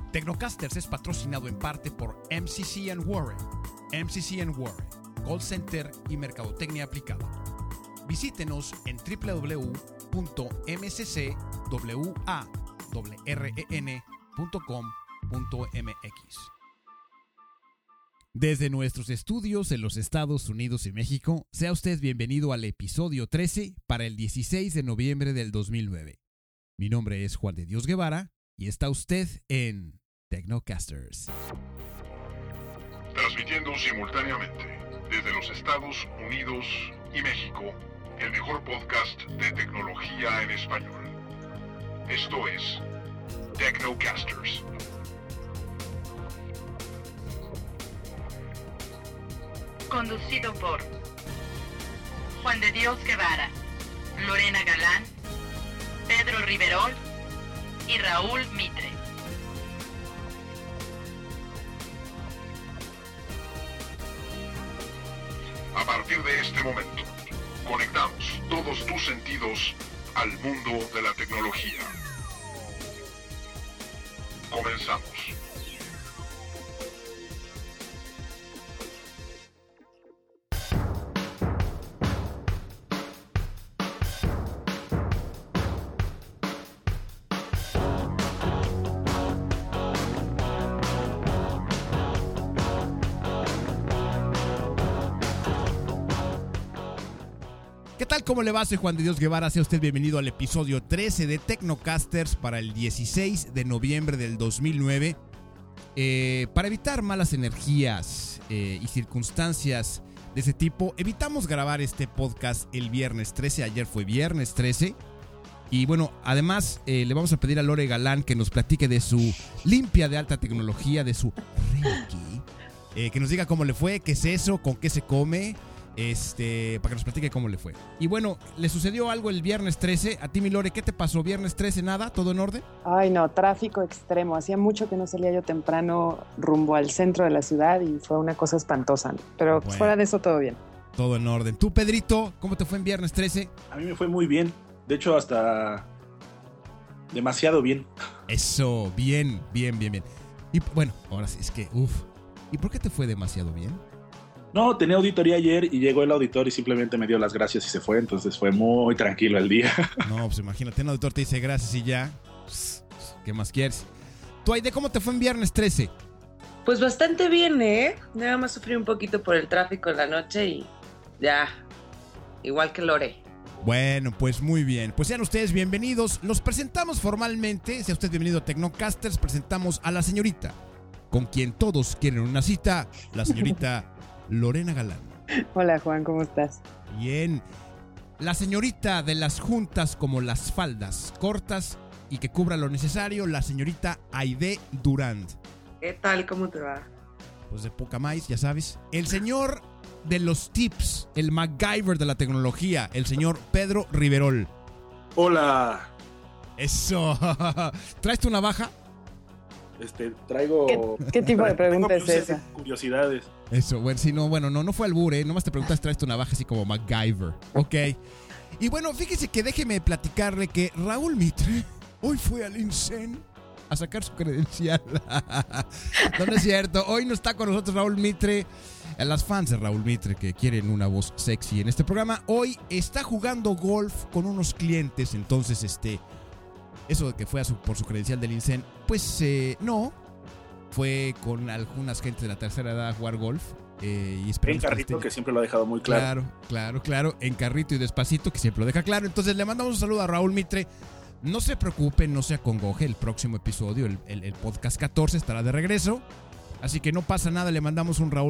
Tecnocasters es patrocinado en parte por MCC & Warren. MCC & Warren, call center y mercadotecnia aplicada. Visítenos en www.mccwarren.com.mx. Desde nuestros estudios en los Estados Unidos y México, sea usted bienvenido al episodio 13 para el 16 de noviembre del 2009. Mi nombre es Juan de Dios Guevara y está usted en Tecnocasters. Transmitiendo simultáneamente desde los Estados Unidos y México, el mejor podcast de tecnología en español. Esto es Tecnocasters. Conducido por Juan de Dios Guevara, Lorena Galán, Pedro Riverol y Raúl Mitre. A partir de este momento, conectamos todos tus sentidos al mundo de la tecnología. Comenzamos. ¿Qué tal? ¿Cómo le va? Soy Juan de Dios Guevara. Sea usted bienvenido al episodio 13 de Tecnocasters para el 16 de noviembre del 2009. Para evitar malas energías y circunstancias de ese tipo, evitamos grabar este podcast el viernes 13. Ayer fue viernes 13. Y bueno, además le vamos a pedir a Lore Galán que nos platique de su limpia de alta tecnología, de su Reiki. Que nos diga cómo le fue, qué es eso, con qué se come. Para que nos platique cómo le fue. Y bueno, le sucedió algo el viernes 13. A ti, mi Lore, ¿qué te pasó? ¿Viernes 13 nada? ¿Todo en orden? Ay, no, tráfico extremo. Hacía mucho que no salía yo temprano rumbo al centro de la ciudad y fue una cosa espantosa. Pero bueno, fuera de eso, todo bien. Todo en orden. ¿Tú, Pedrito, cómo te fue en viernes 13? A mí me fue muy bien. De hecho, hasta demasiado bien. Eso, bien. Y bueno, ahora sí, es que, ¿Y por qué te fue demasiado bien? No, tenía auditoría ayer y llegó el auditor y simplemente me dio las gracias y se fue. Entonces fue muy tranquilo el día. No, pues imagínate, un auditor te dice gracias y ya. ¿Qué más quieres? ¿Tú, Aide, cómo te fue en viernes 13? Pues bastante bien, ¿eh? Nada más sufrí un poquito por el tráfico en la noche y ya, igual que Lore. Bueno, pues muy bien. Pues sean ustedes bienvenidos. Los presentamos formalmente. Sea usted bienvenido a Tecnocasters. Presentamos a la señorita con quien todos quieren una cita, la señorita Lorena Galán. Hola, Juan, ¿cómo estás? Bien. La señorita de las juntas como las faldas cortas y que cubra lo necesario, la señorita Aide Durand. ¿Qué tal? ¿Cómo te va? Pues de poca más, ya sabes. El señor de los tips, el MacGyver de la tecnología, el señor Pedro Riverol. Hola. Eso. ¿Traes tu navaja? Traigo... ¿Qué tipo de pregunta es esa? Curiosidades. Eso, bueno, si no, no fue albur, nomás te preguntas, traes tu navaja así como MacGyver. Ok. Y bueno, fíjese que déjeme platicarle que Raúl Mitre hoy fue al INSEN a sacar su credencial. No es cierto, hoy no está con nosotros Raúl Mitre. Las fans de Raúl Mitre que quieren una voz sexy en este programa, hoy está jugando golf con unos clientes, entonces eso de que fue por su credencial del INSEN, pues no, fue con algunas gentes de la tercera edad a jugar golf. Y en carrito, que siempre lo ha dejado muy claro. Claro, en carrito y despacito, que siempre lo deja claro. Entonces le mandamos un saludo a Raúl Mitre. No se preocupe, no se acongoje, el próximo episodio, el podcast 14 estará de regreso. Así que no pasa nada, le mandamos un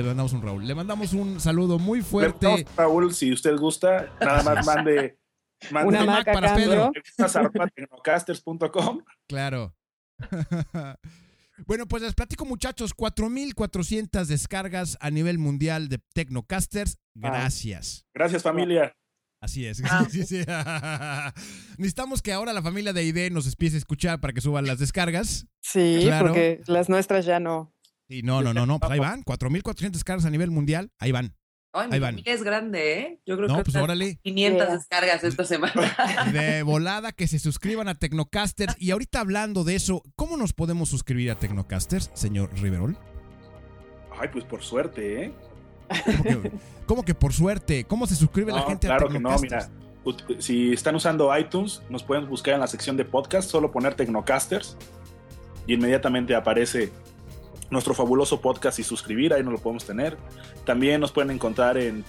saludo muy fuerte. Raúl, si usted gusta, nada más mande una Mac para Pedro. Tecnocasters.com. Claro. Bueno, pues les platico, muchachos, 4,400 descargas a nivel mundial de Tecnocasters. Gracias. Gracias, familia. Así es. Sí. Necesitamos que ahora la familia de ID nos empiece a escuchar para que suban las descargas. Sí, claro. Porque las nuestras ya no. Sí, no. Pues ahí van. 4,400 descargas a nivel mundial. Ahí van. Ay, mi familia es grande, ¿eh? Yo creo no, que pues órale. 500 descargas esta semana. De volada, que se suscriban a Tecnocasters. Y ahorita hablando de eso, ¿cómo nos podemos suscribir a Tecnocasters, señor Riverol? Ay, pues por suerte, ¿eh? ¿Cómo que por suerte? ¿Cómo se suscribe la gente a Tecnocasters? Claro que no, mira. Si están usando iTunes, nos pueden buscar en la sección de podcast, solo poner Tecnocasters y inmediatamente aparece nuestro fabuloso podcast y suscribir, ahí nos lo podemos tener. También nos pueden encontrar en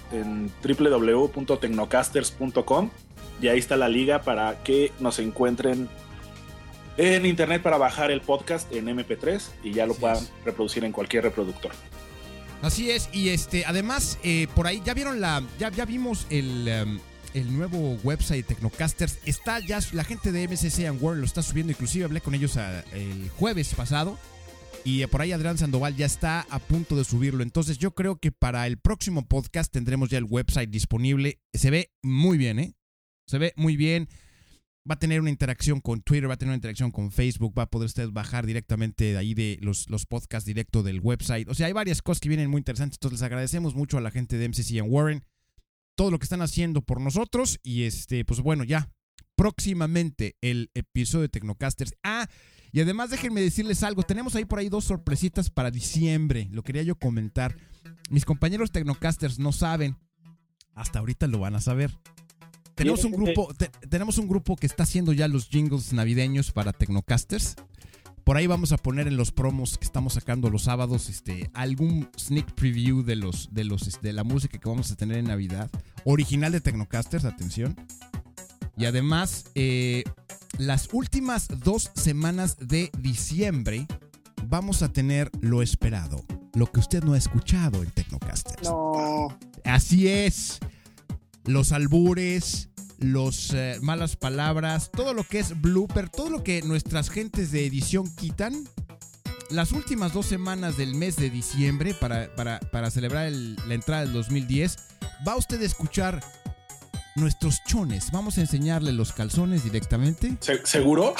www.tecnocasters.com y ahí está la liga para que nos encuentren en internet para bajar el podcast en MP3 y ya lo puedan reproducir en cualquier reproductor. Así es, y además, por ahí ya vieron ya vimos el nuevo website de Tecnocasters. Está ya, la gente de MCC and World lo está subiendo, inclusive hablé con ellos el jueves pasado. Y por ahí Adrián Sandoval ya está a punto de subirlo. Entonces yo creo que para el próximo podcast tendremos ya el website disponible. Se ve muy bien, ¿eh? Se ve muy bien. Va a tener una interacción con Twitter, va a tener una interacción con Facebook. Va a poder usted bajar directamente de ahí de los podcasts directo del website. O sea, hay varias cosas que vienen muy interesantes. Entonces les agradecemos mucho a la gente de MCC and Warren todo lo que están haciendo por nosotros. Y pues bueno, ya próximamente el episodio de Tecnocasters. Y además déjenme decirles algo, tenemos ahí por ahí 2 sorpresitas para diciembre, lo quería yo comentar. Mis compañeros Tecnocasters no saben, hasta ahorita lo van a saber. Tenemos un grupo que está haciendo ya los jingles navideños para Tecnocasters. Por ahí vamos a poner en los promos que estamos sacando los sábados algún sneak preview de la música que vamos a tener en Navidad, original de Tecnocasters, atención. Y además, las últimas 2 semanas de diciembre vamos a tener lo esperado, lo que usted no ha escuchado en Tecnocasters. No. Así es. Los albures, los malas palabras, todo lo que es blooper, todo lo que nuestras gentes de edición quitan. Las últimas 2 semanas del mes de diciembre para celebrar la entrada del 2010, va usted a escuchar nuestros chones. Vamos a enseñarle los calzones directamente. ¿Seguro?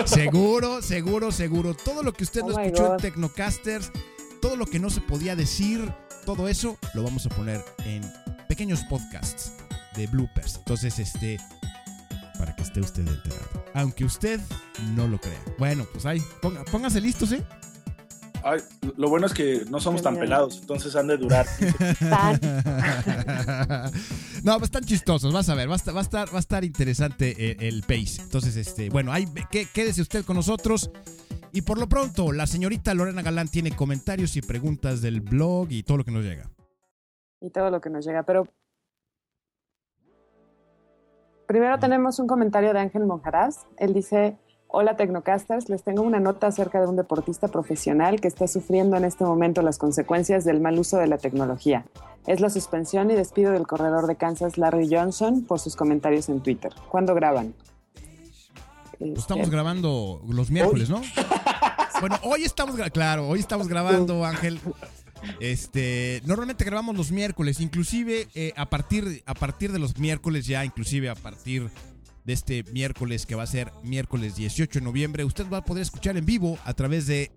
Seguro. Todo lo que usted no escuchó en Tecnocasters, todo lo que no se podía decir, todo eso lo vamos a poner en pequeños podcasts de bloopers. Entonces, para que esté usted enterado, aunque usted no lo crea. Bueno, pues ahí, póngase listos, ¿eh? Ay, lo bueno es que no somos tan pelados, entonces han de durar. No, pues están chistosos, vas a ver, va a estar interesante el pace. Entonces, bueno, ahí quédese usted con nosotros. Y por lo pronto, la señorita Lorena Galán tiene comentarios y preguntas del blog y todo lo que nos llega. Pero primero tenemos un comentario de Ángel Monjaraz. Él dice: hola Tecnocasters, les tengo una nota acerca de un deportista profesional que está sufriendo en este momento las consecuencias del mal uso de la tecnología. Es la suspensión y despido del corredor de Kansas Larry Johnson por sus comentarios en Twitter. ¿Cuándo graban? Estamos grabando los miércoles, ¿no? Bueno, hoy estamos grabando, Ángel. Normalmente grabamos los miércoles, inclusive a partir de los miércoles ya, inclusive a partir de este miércoles que va a ser miércoles 18 de noviembre, usted va a poder escuchar en vivo a través de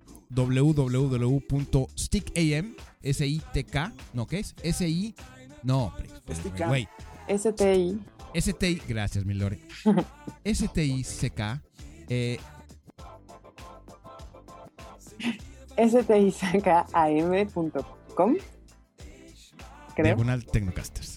www.stickam, S-I-T-K, ¿no? ¿Qué es? S-I, no, güey. S-T-I. S-T-I, gracias, mi Lore. S-T-I-C-K, stickam.com, creo. Diagonal Tecnocasters.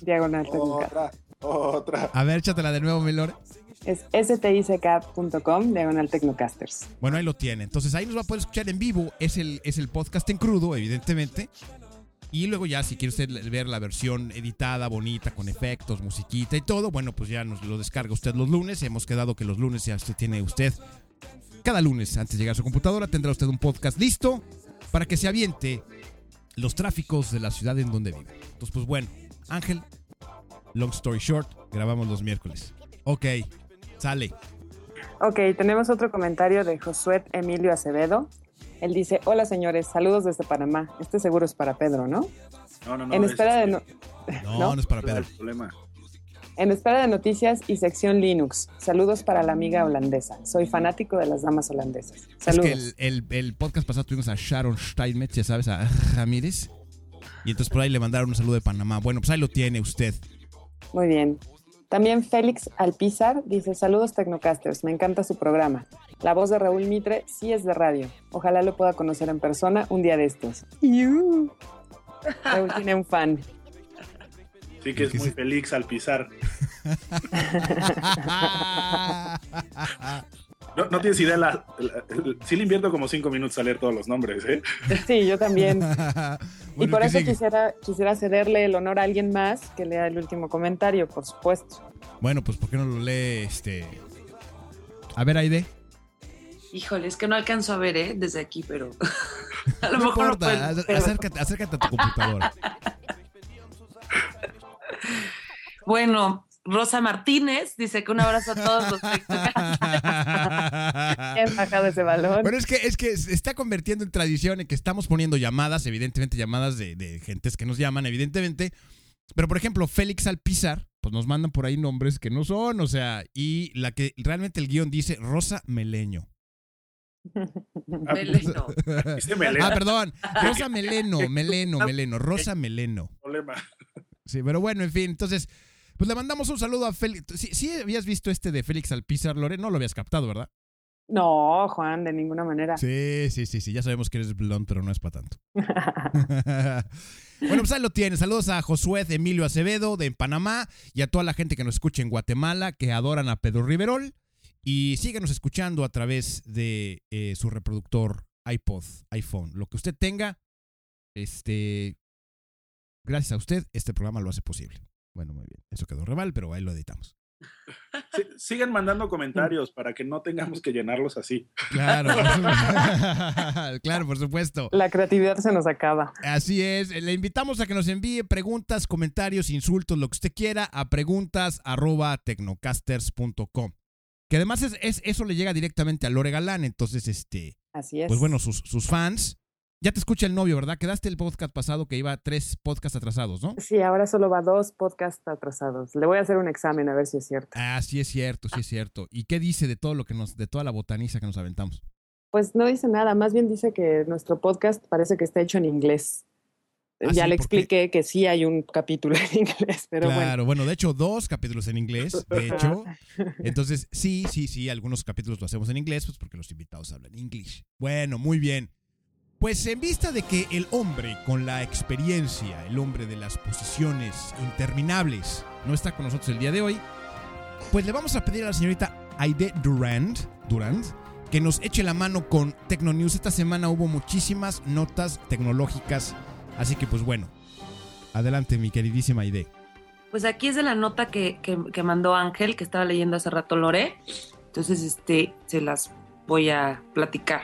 Otra. A ver, échatela de nuevo, mi Lore. Es stick.com, diagonal Tecnocasters. Bueno, ahí lo tiene. Entonces ahí nos va a poder escuchar en vivo. Es el podcast en crudo, evidentemente. Y luego ya, si quiere usted ver la versión editada, bonita, con efectos, musiquita y todo, bueno, pues ya nos lo descarga usted los lunes. Hemos quedado que los lunes ya tiene usted, cada lunes, antes de llegar a su computadora, tendrá usted un podcast listo para que se aviente los tráficos de la ciudad en donde vive. Entonces, pues bueno, Ángel, long story short, grabamos los miércoles. Ok, sale. Ok, tenemos otro comentario de Josué Emilio Acevedo. Él dice: hola señores, saludos desde Panamá. Este seguro es para Pedro, ¿no? No. En espera de No es para Pedro. En espera de noticias y sección Linux. Saludos para la amiga holandesa. Soy fanático de las damas holandesas. Saludos. Es que el podcast pasado tuvimos a Sharon Steinmetz, ya sabes, a Ramírez. Y entonces por ahí le mandaron un saludo de Panamá. Bueno, pues ahí lo tiene usted. Muy bien. También Félix Alpizar dice, saludos Tecnocasters, me encanta su programa. La voz de Raúl Mitre sí es de radio. Ojalá lo pueda conocer en persona un día de estos. Raúl tiene un fan. Sí que es muy feliz al pisar. No tienes idea, sí le invierto como 5 minutos a leer todos los nombres, ¿eh? Sí, yo también. Bueno, y por eso sigue. quisiera cederle el honor a alguien más que lea el último comentario, por supuesto. Bueno, pues ¿por qué no lo lee A ver, Aide. Híjole, es que no alcanzo a ver, desde aquí, pero a lo No mejor importa, no puedo. acércate a tu computadora. Bueno, Rosa Martínez dice que un abrazo a todos los Bien bajado ese balón. Bueno, es que se está convirtiendo en tradición en que estamos poniendo llamadas, evidentemente llamadas de gentes que nos llaman, evidentemente. Pero, por ejemplo, Félix Alpizar, pues nos mandan por ahí nombres que no son, o sea, y la que realmente el guión dice Rosa Meleño. Meleno. ¿Viste Meleno? Perdón, Rosa Meleno, Rosa Meleno. Problema. Sí, pero bueno, en fin, entonces, pues le mandamos un saludo a Félix. ¿Sí habías visto de Félix Alpizar, Lore? No lo habías captado, ¿verdad? No, Juan, de ninguna manera. Sí, ya sabemos que eres blond, pero no es para tanto. Bueno, pues ahí lo tienes. Saludos a Josué Emilio Acevedo de Panamá y a toda la gente que nos escucha en Guatemala, que adoran a Pedro Riverol. Y síganos escuchando a través de su reproductor iPod, iPhone. Lo que usted tenga, gracias a usted, este programa lo hace posible. Bueno, muy bien. Eso quedó re mal, pero ahí lo editamos. Sí, sigan mandando comentarios para que no tengamos que llenarlos así. Claro, claro, por supuesto. La creatividad se nos acaba. Así es. Le invitamos a que nos envíe preguntas, comentarios, insultos, lo que usted quiera a preguntas@tecnocasters.com. Que además eso le llega directamente a Lore Galán. Entonces, Así es. pues bueno, sus fans. Ya te escucha el novio, ¿verdad? Quedaste el podcast pasado que iba 3 podcasts atrasados, ¿no? Sí, ahora solo va 2 podcasts atrasados. Le voy a hacer un examen a ver si es cierto. Sí es cierto, sí es cierto. ¿Y qué dice de todo de toda la botaniza que nos aventamos? Pues no dice nada, más bien dice que nuestro podcast parece que está hecho en inglés. Ya sí, le ¿por qué? expliqué que sí hay un capítulo en inglés, pero claro, bueno, de hecho 2 capítulos en inglés, de hecho. Entonces, sí, algunos capítulos lo hacemos en inglés, pues porque los invitados hablan inglés. Bueno, muy bien. Pues en vista de que el hombre con la experiencia, el hombre de las posiciones interminables, no está con nosotros el día de hoy, pues le vamos a pedir a la señorita Aide Durand que nos eche la mano con Tecnonews. Esta semana hubo muchísimas notas tecnológicas, así que pues bueno, adelante mi queridísima Aide. Pues aquí es de la nota que mandó Ángel, que estaba leyendo hace rato Lore. Entonces, se las voy a platicar.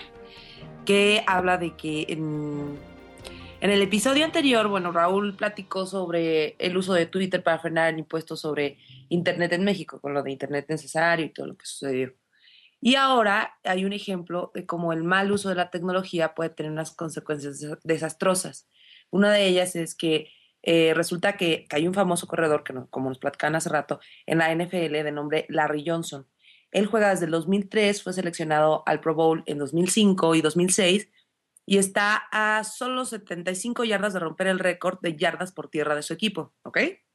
Que habla de que en el episodio anterior, bueno, Raúl platicó sobre el uso de Twitter para frenar el impuesto sobre Internet en México, con lo de Internet necesario y todo lo que sucedió. Y ahora hay un ejemplo de cómo el mal uso de la tecnología puede tener unas consecuencias desastrosas. Una de ellas es que resulta que hay un famoso corredor, como nos platicaban hace rato, en la NFL de nombre Larry Johnson. Él juega desde el 2003, fue seleccionado al Pro Bowl en 2005 y 2006 y está a solo 75 yardas de romper el récord de yardas por tierra de su equipo, ¿ok?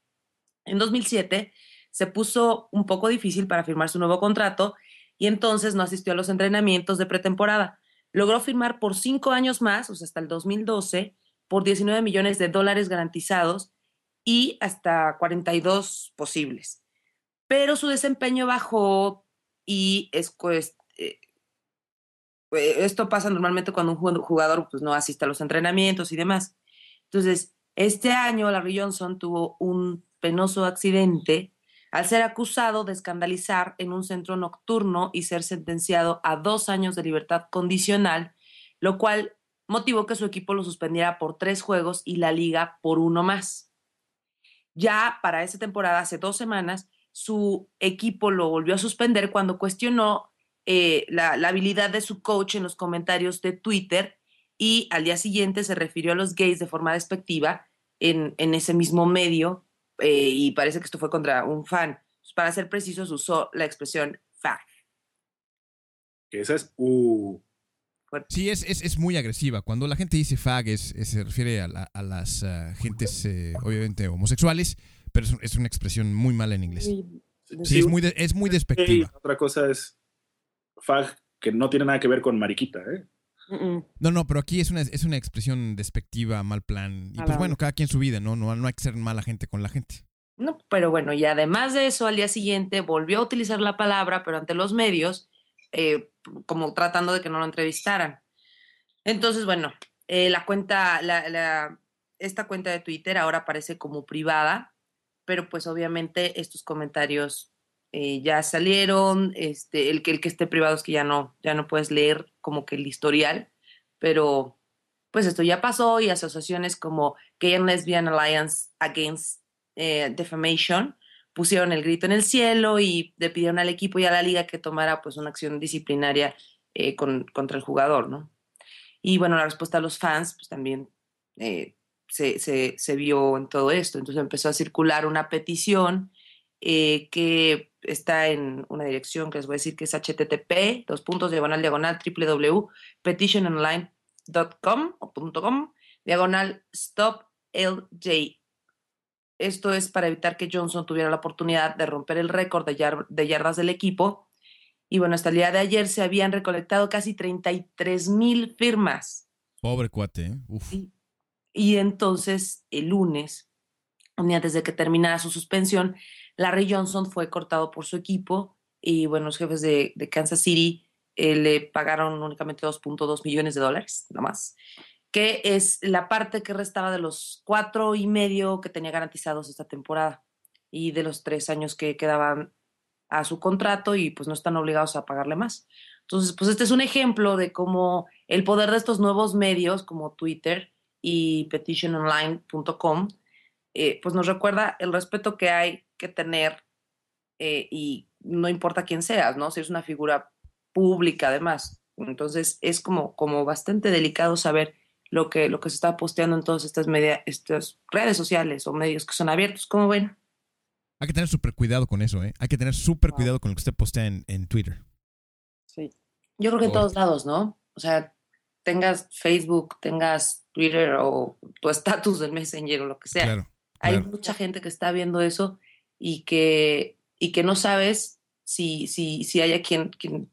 En 2007 se puso un poco difícil para firmar su nuevo contrato y entonces no asistió a los entrenamientos de pretemporada. Logró firmar por 5 años más, o sea, hasta el 2012, por $19 millones garantizados y hasta 42 posibles. Pero su desempeño bajó y esto pasa normalmente cuando un jugador pues, no asiste a los entrenamientos y demás. Entonces, este año Larry Johnson tuvo un penoso accidente al ser acusado de escandalizar en un centro nocturno y ser sentenciado a 2 años de libertad condicional, lo cual motivó que su equipo lo suspendiera por 3 juegos y la liga por 1 más. Ya para esa temporada, hace 2 semanas, su equipo lo volvió a suspender cuando cuestionó la habilidad de su coach en los comentarios de Twitter y al día siguiente se refirió a los gays de forma despectiva en ese mismo medio y parece que esto fue contra un fan. Para ser precisos, usó la expresión fag. Que esa es fuerte. Sí, es muy agresiva. Cuando la gente dice fag, se refiere a las gentes, obviamente, homosexuales, pero es una expresión muy mala en inglés. Sí, es muy despectiva. Y otra cosa es fag, que no tiene nada que ver con mariquita, ¿eh? No, pero aquí es una expresión despectiva, mal plan. Y pues bueno, cada quien su vida, ¿no? No hay que ser mala gente con la gente. No, pero bueno, y además de eso, al día siguiente volvió a utilizar la palabra, pero ante los medios, como tratando de que no lo entrevistaran. Entonces, bueno, la cuenta, esta cuenta de Twitter ahora aparece como privada, pero pues obviamente estos comentarios ya salieron. El que esté privado es que ya no puedes leer como que el historial, pero pues esto ya pasó y asociaciones como Gay and Lesbian Alliance Against Defamation pusieron el grito en el cielo y le pidieron al equipo y a la liga que tomara pues una acción disciplinaria contra el jugador, ¿no? Y bueno, la respuesta de los fans pues también se vio en todo esto. Entonces empezó a circular una petición que está en una dirección que les voy a decir que es http www.petitiononline.com /stopLJ. Esto es para evitar que Johnson tuviera la oportunidad de romper el récord de yardas del equipo. Y bueno, hasta el día de ayer se habían recolectado casi 33,000 firmas. Pobre cuate, ¿eh? Uf. Y entonces, el lunes, un día antes de que terminara su suspensión, Larry Johnson fue cortado por su equipo y bueno, los jefes de Kansas City le pagaron únicamente $2.2 millones, nada más, que es la parte que restaba de los 4.5 que tenía garantizados esta temporada y de los 3 años que quedaban a su contrato y pues no están obligados a pagarle más. Entonces, pues este es un ejemplo de cómo el poder de estos nuevos medios como Twitter y petitiononline.com pues nos recuerda el respeto que hay que tener y no importa quién seas, ¿no? Si eres una figura pública además. Entonces es como bastante delicado saber lo que se está posteando en todas estas redes sociales o medios que son abiertos, ¿cómo ven? Hay que tener súper cuidado con eso, ¿eh? Hay que tener súper cuidado con lo que usted postea en Twitter. Sí. Yo creo que en todos lados, ¿no? O sea, tengas Facebook, tengas Twitter o tu estatus del Messenger o lo que sea. Claro. Hay mucha gente que está viendo eso y que no sabes si haya quien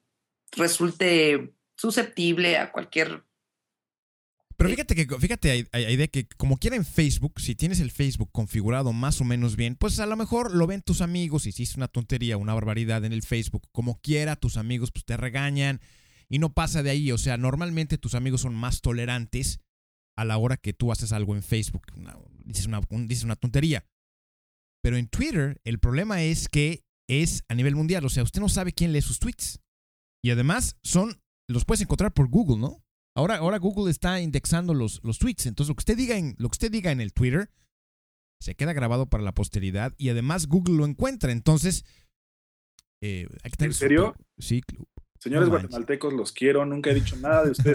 resulte susceptible a cualquier... Pero fíjate, Aide, que como quiera en Facebook, si tienes el Facebook configurado más o menos bien, pues a lo mejor lo ven tus amigos, hiciste una tontería, una barbaridad en el Facebook, como quiera, tus amigos pues te regañan y no pasa de ahí. O sea, normalmente tus amigos son más tolerantes a la hora que tú haces algo en Facebook. Dices una tontería. Pero en Twitter, el problema es que es a nivel mundial. O sea, usted no sabe quién lee sus tweets. Y además los puedes encontrar por Google, ¿no? Ahora Google está indexando los tweets. Entonces, lo que usted diga en el Twitter se queda grabado para la posteridad y además Google lo encuentra. Entonces, hay que tener... ¿En serio? Sí. Señores guatemaltecos, los quiero. Nunca he dicho nada de ustedes.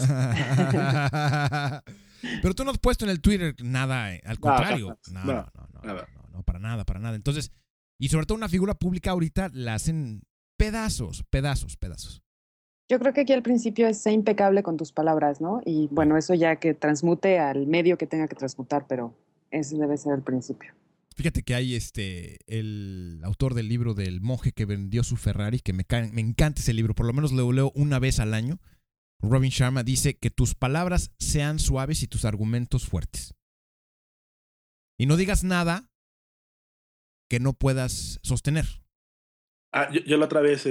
Pero tú no has puesto en el Twitter nada, al contrario. Nada. No, para nada. Entonces, y sobre todo una figura pública ahorita la hacen pedazos. Yo creo que aquí al principio es ser impecable con tus palabras, ¿no? Y bueno, eso ya que transmute al medio que tenga que transmutar, pero ese debe ser el principio. Fíjate que hay el autor del libro del monje que vendió su Ferrari, que me encanta ese libro, por lo menos lo leo una vez al año. Robin Sharma dice que tus palabras sean suaves y tus argumentos fuertes. Y no digas nada que no puedas sostener. Yo la otra vez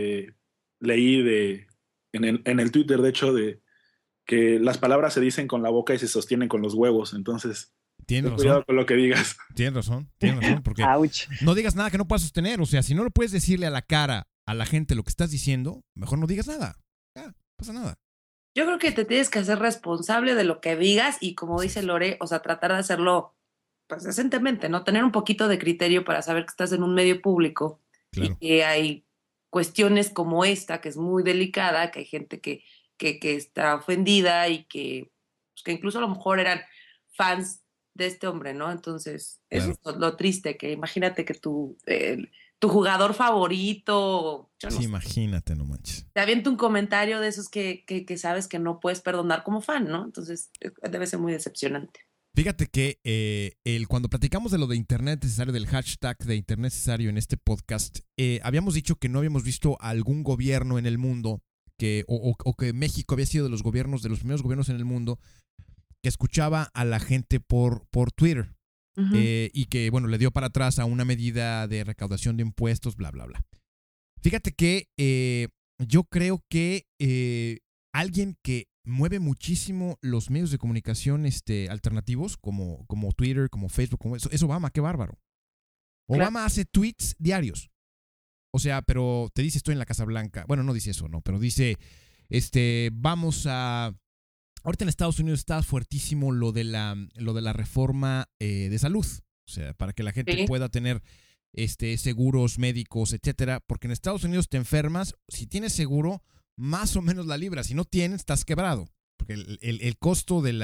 leí en el Twitter, de hecho, de que las palabras se dicen con la boca y se sostienen con los huevos. Entonces, tienes razón. Cuidado con lo que digas. Tienes razón, porque no digas nada que no puedas sostener. O sea, si no lo puedes decirle a la cara a la gente lo que estás diciendo, mejor no digas nada. Ya, no pasa nada. Yo creo que te tienes que hacer responsable de lo que digas y como dice Lore, o sea, tratar de hacerlo pues decentemente, ¿no? Tener un poquito de criterio para saber que estás en un medio público y que hay cuestiones como esta, que es muy delicada, que hay gente que está ofendida y que incluso a lo mejor eran fans de este hombre, ¿no? Entonces, Claro. eso es lo triste, que imagínate que tu jugador favorito, yo no Sí, sé, imagínate, no manches. te avienta un comentario de esos que sabes que no puedes perdonar como fan, ¿no? Entonces, debe ser muy decepcionante. Fíjate que cuando platicamos de lo de Internet necesario, del hashtag de Internet necesario en este podcast, habíamos dicho que no habíamos visto algún gobierno en el mundo o que México había sido de los primeros gobiernos en el mundo que escuchaba a la gente por Twitter. Ujú. Y que, bueno, le dio para atrás a una medida de recaudación de impuestos, bla, bla, bla. Fíjate que yo creo que alguien que mueve muchísimo los medios de comunicación alternativos, como Twitter, como Facebook, como eso, es Obama, qué bárbaro. Obama hace tweets diarios. O sea, pero te dice estoy en la Casa Blanca. Bueno, no dice eso, no, pero dice, vamos a... Ahorita en Estados Unidos está fuertísimo lo de la reforma de salud. O sea, para que la gente Sí. pueda tener seguros médicos, etcétera. Porque en Estados Unidos te enfermas, si tienes seguro, más o menos la libras. Si no tienes, estás quebrado. Porque el costo del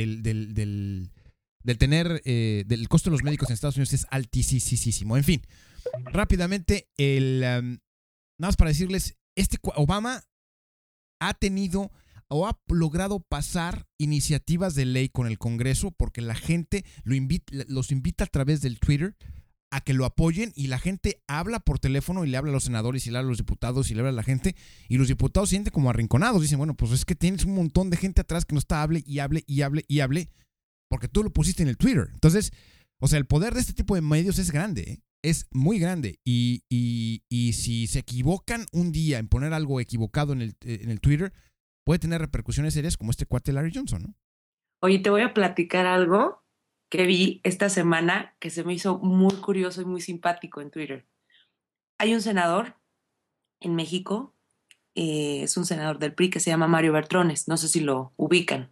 costo de los médicos en Estados Unidos es altísimo. En fin, rápidamente, nada más para decirles, Obama ha tenido o ha logrado pasar iniciativas de ley con el Congreso porque la gente los invita a través del Twitter a que lo apoyen y la gente habla por teléfono y le habla a los senadores y le habla a los diputados y le habla a la gente y los diputados se sienten como arrinconados. Dicen, bueno, pues es que tienes un montón de gente atrás que no está hable porque tú lo pusiste en el Twitter. Entonces, o sea, el poder de este tipo de medios es grande, ¿eh? Es muy grande y si se equivocan un día en poner algo equivocado en el Twitter, puede tener repercusiones serias como este cuate Larry Johnson, ¿no? Oye, te voy a platicar algo que vi esta semana que se me hizo muy curioso y muy simpático en Twitter. Hay un senador en México, es un senador del PRI que se llama Mario Bertrones, no sé si lo ubican,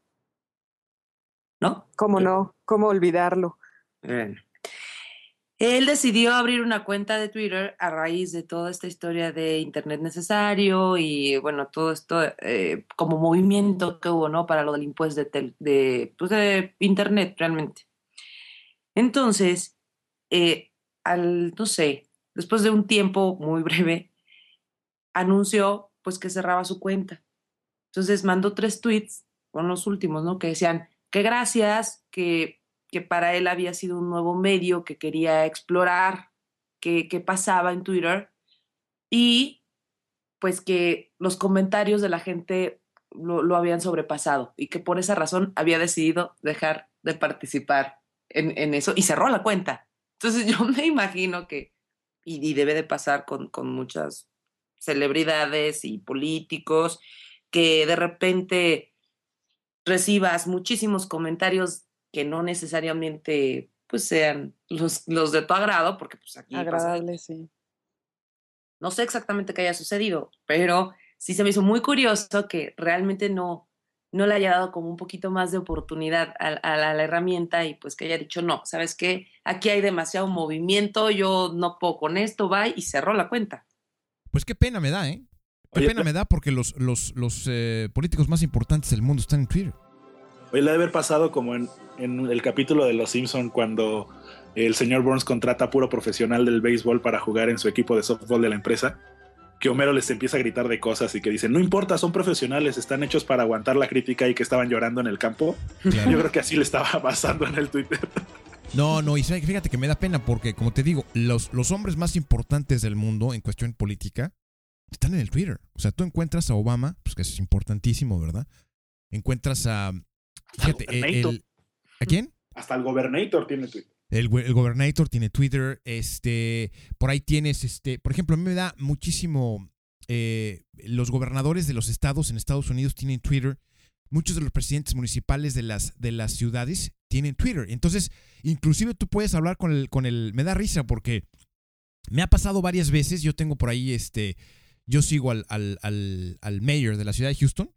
¿no? ¿Cómo no? ¿Cómo olvidarlo? Bueno. Él decidió abrir una cuenta de Twitter a raíz de toda esta historia de Internet necesario y, bueno, todo esto como movimiento que hubo, ¿no? Para lo del impuesto de Internet, realmente. Entonces, no sé, después de un tiempo muy breve, anunció, pues, que cerraba su cuenta. Entonces, mandó 3 tweets, con los últimos, ¿no? Que decían que gracias, que para él había sido un nuevo medio que quería explorar qué pasaba en Twitter y pues que los comentarios de la gente lo habían sobrepasado y que por esa razón había decidido dejar de participar en eso y cerró la cuenta. Entonces yo me imagino que, y debe de pasar con muchas celebridades y políticos, que de repente recibas muchísimos comentarios que no necesariamente pues sean los de tu agrado, porque pues aquí pasa, Agradable, sí. no sé exactamente qué haya sucedido, pero sí se me hizo muy curioso que realmente no le haya dado como un poquito más de oportunidad a la herramienta y pues que haya dicho, no, ¿sabes qué? Aquí hay demasiado movimiento, yo no puedo con esto, bye, y cerró la cuenta. Pues qué pena me da, ¿eh? Qué Oye, pena me da porque los políticos más importantes del mundo están en Twitter. Hoy le debe haber pasado como en el capítulo de Los Simpson cuando el señor Burns contrata a puro profesional del béisbol para jugar en su equipo de softball de la empresa, que Homero les empieza a gritar de cosas y que dicen, no importa, son profesionales, están hechos para aguantar la crítica y que estaban llorando en el campo. Claro. Yo creo que así le estaba pasando en el Twitter. No, y fíjate que me da pena porque, como te digo, los hombres más importantes del mundo en cuestión política están en el Twitter. O sea, tú encuentras a Obama, pues que es importantísimo, ¿verdad? Encuentras a... Fíjate, ¿a quién? Hasta el Gobernator tiene Twitter. El Gobernator tiene Twitter, por ahí tienes, por ejemplo, a mí me da muchísimo, los gobernadores de los estados en Estados Unidos tienen Twitter, muchos de los presidentes municipales de las ciudades tienen Twitter, entonces, inclusive tú puedes hablar con el, me da risa porque me ha pasado varias veces, yo tengo por ahí, yo sigo al mayor de la ciudad de Houston,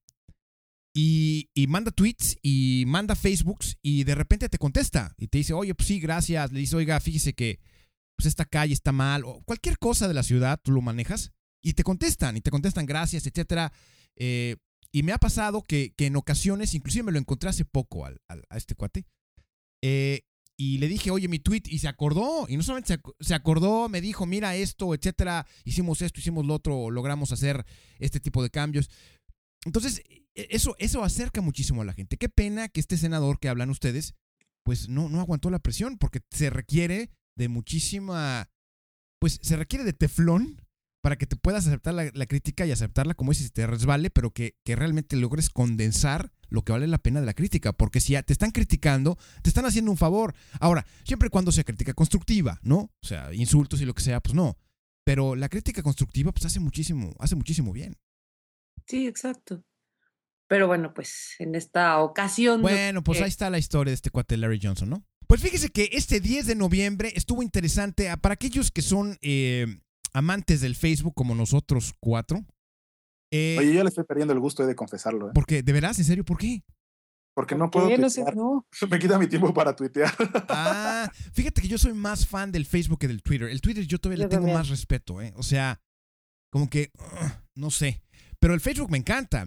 y manda tweets y manda Facebooks y de repente te contesta y te dice, oye, pues sí, gracias. Le dice, oiga, fíjese que pues esta calle está mal o cualquier cosa de la ciudad, tú lo manejas y te contestan gracias, etcétera. Y me ha pasado que en ocasiones, inclusive me lo encontré hace poco a este cuate, Y le dije, oye, mi tweet, y se acordó. Y no solamente se acordó, me dijo, mira esto, etcétera. Hicimos esto, hicimos lo otro, logramos hacer este tipo de cambios. Entonces, eso acerca muchísimo a la gente. Qué pena que este senador que hablan ustedes, pues no aguantó la presión, porque se requiere de muchísima, pues se requiere de teflón para que te puedas aceptar la crítica y aceptarla como si te resbale, pero que realmente logres condensar lo que vale la pena de la crítica, porque si te están criticando, te están haciendo un favor. Ahora, siempre y cuando sea crítica constructiva, ¿no? O sea, insultos y lo que sea, pues no. Pero la crítica constructiva, pues hace muchísimo bien. Sí, exacto. Pero bueno, pues en esta ocasión... Bueno, pues ahí está la historia de este cuate Larry Johnson, ¿no? Pues fíjese que este 10 de noviembre estuvo interesante para aquellos que son amantes del Facebook como nosotros cuatro. Oye, yo le estoy perdiendo el gusto de confesarlo. ¿Por qué? ¿De veras? ¿En serio? ¿Por qué? Porque no puedo tuitear. No sé, no. Me quita mi tiempo para tuitear. Fíjate que yo soy más fan del Facebook que del Twitter. El Twitter yo todavía le tengo más respeto, ¿eh? O sea, como que, no sé. Pero el Facebook me encanta.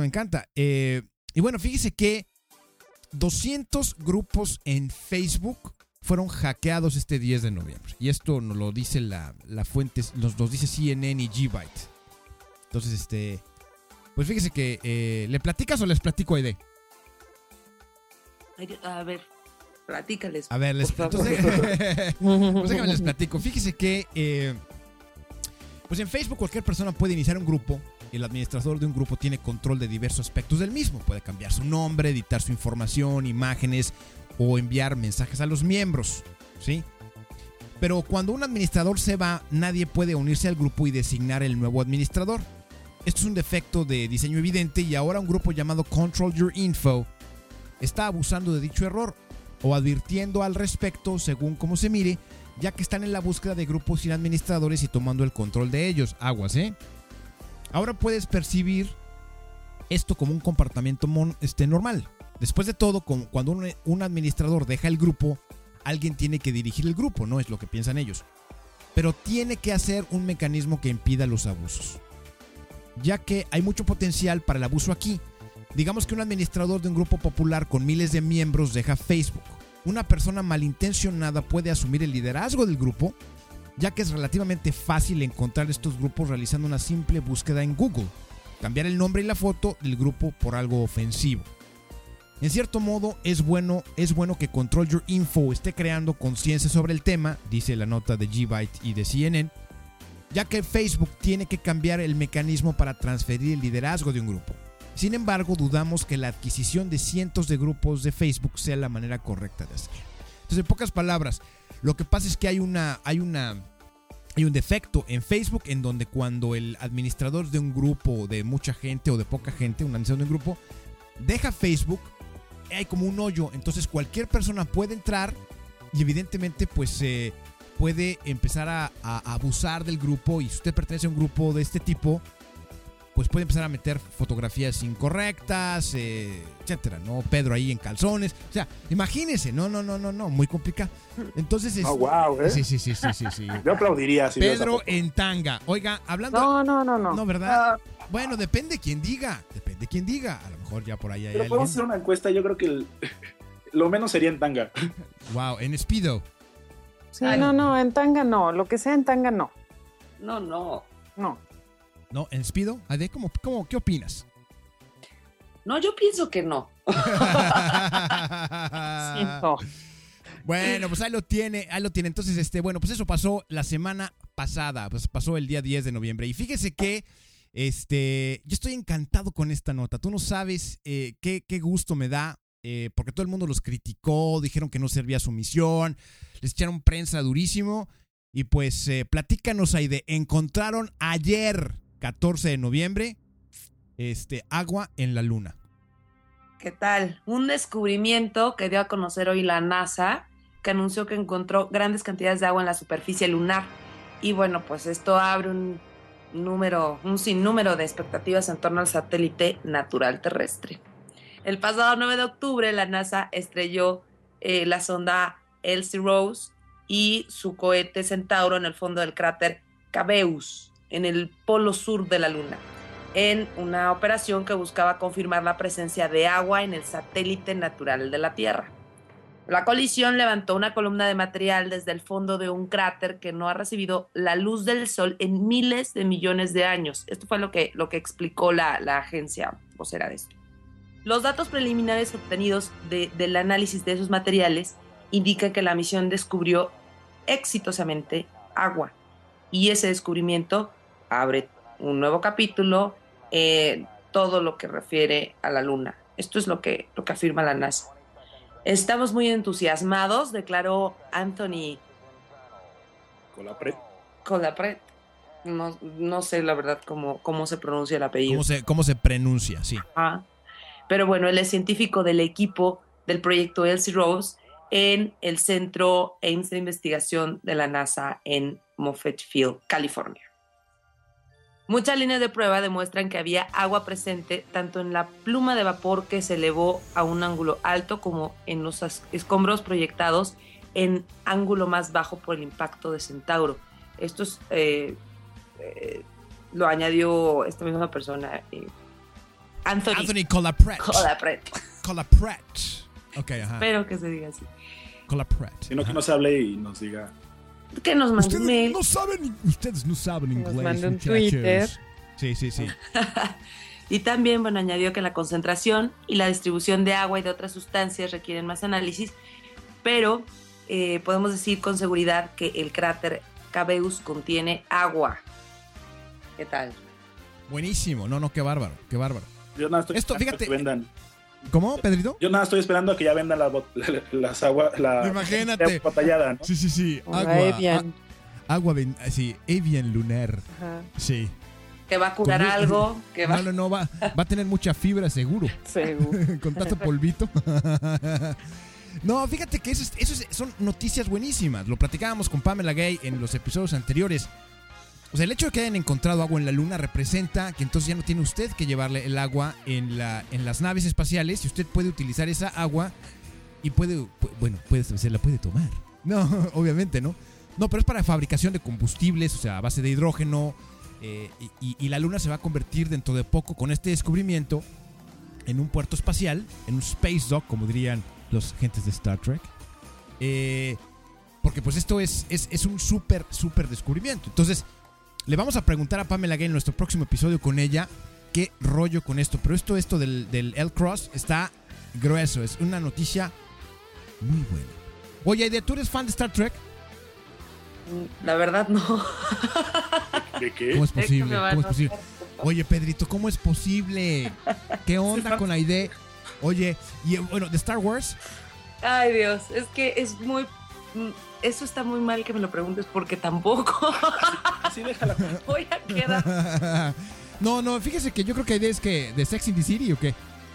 Y bueno, fíjese que 200 grupos en Facebook fueron hackeados este 10 de noviembre. Y esto nos lo dice la fuente, nos dice CNN y Gbyte. Entonces, pues fíjese que, ¿le platicas o les platico, Aide? A ver, platícales. A ver, entonces, pues déjame les platico. Fíjese que, pues en Facebook cualquier persona puede iniciar un grupo. Y el administrador de un grupo tiene control de diversos aspectos del mismo. Puede cambiar su nombre, editar su información, imágenes o enviar mensajes a los miembros, ¿sí? Pero cuando un administrador se va, nadie puede unirse al grupo y designar el nuevo administrador. Esto es un defecto de diseño evidente y ahora un grupo llamado Control Your Info está abusando de dicho error o advirtiendo al respecto según cómo se mire, ya que están en la búsqueda de grupos sin administradores y tomando el control de ellos. Aguas, ¿eh? Ahora puedes percibir esto como un comportamiento normal. Después de todo, cuando un administrador deja el grupo, alguien tiene que dirigir el grupo, no es lo que piensan ellos. Pero tiene que hacer un mecanismo que impida los abusos, ya que hay mucho potencial para el abuso aquí. Digamos que un administrador de un grupo popular con miles de miembros deja Facebook. Una persona malintencionada puede asumir el liderazgo del grupo, ya que es relativamente fácil encontrar estos grupos realizando una simple búsqueda en Google. Cambiar el nombre y la foto del grupo por algo ofensivo. En cierto modo, es bueno que Control Your Info esté creando conciencia sobre el tema, dice la nota de Gbyte y de CNN, ya que Facebook tiene que cambiar el mecanismo para transferir el liderazgo de un grupo. Sin embargo, dudamos que la adquisición de cientos de grupos de Facebook sea la manera correcta de hacerlo. Entonces, en pocas palabras, lo que pasa es que hay un defecto en Facebook en donde cuando el administrador de un grupo de mucha gente o de poca gente, un administrador de un grupo, deja Facebook, hay como un hoyo. Entonces cualquier persona puede entrar y evidentemente pues puede empezar a abusar del grupo. Y si usted pertenece a un grupo de este tipo, pues puede empezar a meter fotografías incorrectas, etcétera, ¿no? Pedro ahí en calzones. O sea, imagínese, no, muy complicado. Entonces es... wow, ¿eh? Sí. Yo aplaudiría. Si Pedro en tanga. Oiga, hablando... No. No, ¿verdad? Bueno, depende quién diga. A lo mejor ya por ahí hay pero alguien. podemos hacer una encuesta. Yo creo que lo menos sería en tanga. Wow, en Speedo. Sí, no, en tanga no. Lo que sea en tanga no. No. ¿No? ¿En Speedo? Ade, ¿qué opinas? No, yo pienso que no. Sí, no. Bueno, pues ahí lo tiene. Entonces, bueno, pues eso pasó la semana pasada. Pues pasó el día 10 de noviembre. Y fíjese que yo estoy encantado con esta nota. Tú no sabes qué gusto me da, porque todo el mundo los criticó, dijeron que no servía su misión, les echaron prensa durísimo. Y pues platícanos ahí de encontraron ayer, 14 de noviembre, agua en la luna. ¿Qué tal? Un descubrimiento que dio a conocer hoy la NASA, que anunció que encontró grandes cantidades de agua en la superficie lunar. Y bueno, pues esto abre un sinnúmero de expectativas en torno al satélite natural terrestre. El pasado 9 de octubre, la NASA estrelló la sonda LC-ROSE y su cohete Centauro en el fondo del cráter Cabeus, en el polo sur de la Luna, en una operación que buscaba confirmar la presencia de agua en el satélite natural de la Tierra. La colisión levantó una columna de material desde el fondo de un cráter que no ha recibido la luz del sol en miles de millones de años. Esto fue lo que explicó la agencia vocera de esto. Los datos preliminares obtenidos del análisis de esos materiales indican que la misión descubrió exitosamente agua. Y ese descubrimiento abre un nuevo capítulo en todo lo que refiere a la Luna. Esto es lo que afirma la NASA. Estamos muy entusiasmados, declaró Anthony Colapret. No sé la verdad cómo se pronuncia el apellido. ¿Cómo se pronuncia? Sí. Pero bueno, él es científico del equipo del proyecto Elsie Rose en el Centro Ames de Investigación de la NASA en Moffett Field, California. Muchas líneas de prueba demuestran que había agua presente tanto en la pluma de vapor que se elevó a un ángulo alto como en los escombros proyectados en ángulo más bajo por el impacto de Centauro. Esto es, lo añadió esta misma persona, Anthony Colapret. Okay, ajá. Espero que se diga así. Colapret. Sino que nos hable y nos diga. Que nos mande un mail. Ustedes no saben inglés. Nos mande un muchachos. Twitter. Sí. Y también, añadió que la concentración y la distribución de agua y de otras sustancias requieren más análisis, pero podemos decir con seguridad que el cráter Cabeus contiene agua. ¿Qué tal? Buenísimo. No, qué bárbaro. Yo nada estoy Esto, fíjate. que vendan. ¿Cómo, Pedrito? Yo nada estoy esperando a que ya vendan las aguas. Imagínate. Botellada, ¿no? Sí. Agua, sí, Evian lunar. Ajá. Sí. Que va a curar algo. Que va... No, va a tener mucha fibra, seguro. Con tanto polvito. No, fíjate que eso son noticias buenísimas. Lo platicábamos con Pamela Gay en los episodios anteriores. O sea, el hecho de que hayan encontrado agua en la Luna representa que entonces ya no tiene usted que llevarle el agua en las naves espaciales y usted puede utilizar esa agua y se la puede tomar. No, obviamente, ¿no? No, pero es para fabricación de combustibles, o sea, a base de hidrógeno. Y la Luna se va a convertir dentro de poco con este descubrimiento en un puerto espacial, en un space dock, como dirían los gentes de Star Trek. Porque pues esto es un súper descubrimiento. Entonces, le vamos a preguntar a Pamela Gay en nuestro próximo episodio con ella qué rollo con esto. Pero esto del L-Cross está grueso. Es una noticia muy buena. Oye, ¿tú eres fan de Star Trek? La verdad, no. ¿De qué? ¿Cómo es posible? Oye, Pedrito, ¿cómo es posible? ¿Qué onda con la idea? Oye, y bueno, ¿de Star Wars? Ay, Dios, es que es muy... Eso está muy mal que me lo preguntes porque tampoco. Sí, déjala. Voy a quedar... No, fíjese que yo creo que la idea es que ¿de Sex in the City o qué?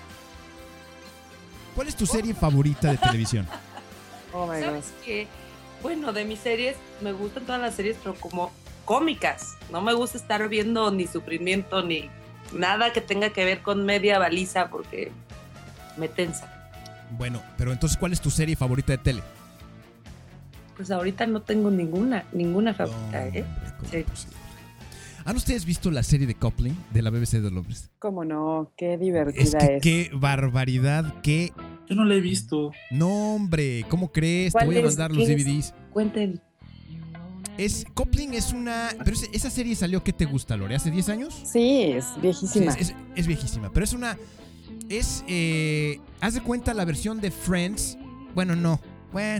¿Cuál es tu serie favorita de televisión? Oh my God. ¿Sabes qué? Bueno, de mis series, me gustan todas las series, pero como cómicas. No me gusta estar viendo ni sufrimiento, ni nada que tenga que ver con media baliza, porque me tensa. Bueno, pero entonces, ¿cuál es tu serie favorita de tele? Pues ahorita no tengo ninguna favorita, ¿eh? Sí. ¿Han ustedes visto la serie de Coupling de la BBC de Londres? ¿Cómo no? Qué divertida es. Qué barbaridad, qué... Yo no la he visto. No, hombre, ¿cómo crees? Te voy a mandar los DVDs. Cuenten. Coupling es una... Pero esa serie salió, ¿qué te gusta, Lore? ¿Hace 10 años? Sí, es viejísima. Sí, es viejísima, pero es una... haz de cuenta la versión de Friends. Bueno, no. Bueno,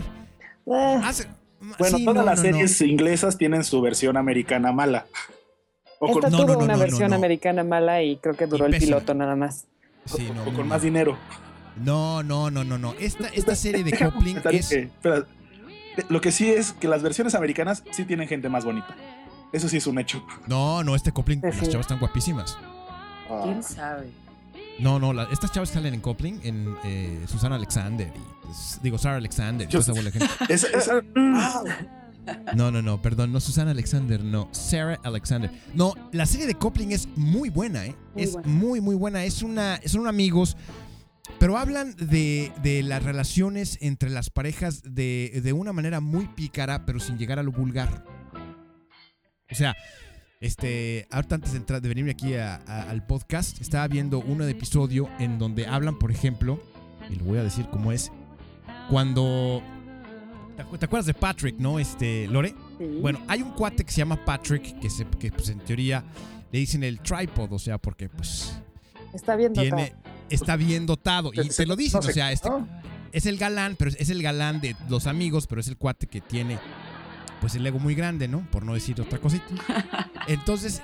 todas las series inglesas tienen su versión americana mala. Esta tuvo una versión americana mala y creo que duró el piloto nada más. Sí, o con más dinero. No. Esta serie de Coupling es... Espera, lo que sí es que las versiones americanas sí tienen gente más bonita. Eso sí es un hecho. No, Coupling, las chavas están guapísimas. ¿Quién sabe? No, estas chavas salen en Coupling, en Susana Alexander Sarah Alexander y toda esa buena gente. No, perdón, no Susana Alexander, no, Sarah Alexander. No, la serie de Coupling es muy buena, muy buena. Son amigos, pero hablan de las relaciones entre las parejas de una manera muy pícara, pero sin llegar a lo vulgar. O sea, ahorita antes de venirme aquí al podcast, estaba viendo un episodio en donde hablan, por ejemplo, y lo voy a decir como es, cuando... ¿Te acuerdas de Patrick, no, Lore? Sí. Bueno, hay un cuate que se llama Patrick, que pues en teoría le dicen el tripod, o sea, porque pues Está bien dotado. está bien dotado. Y te lo dicen, No sé, o sea, ¿no? es el galán, pero es el galán de los amigos, pero es el cuate que tiene pues el ego muy grande, ¿no? Por no decir otra cosita. Entonces,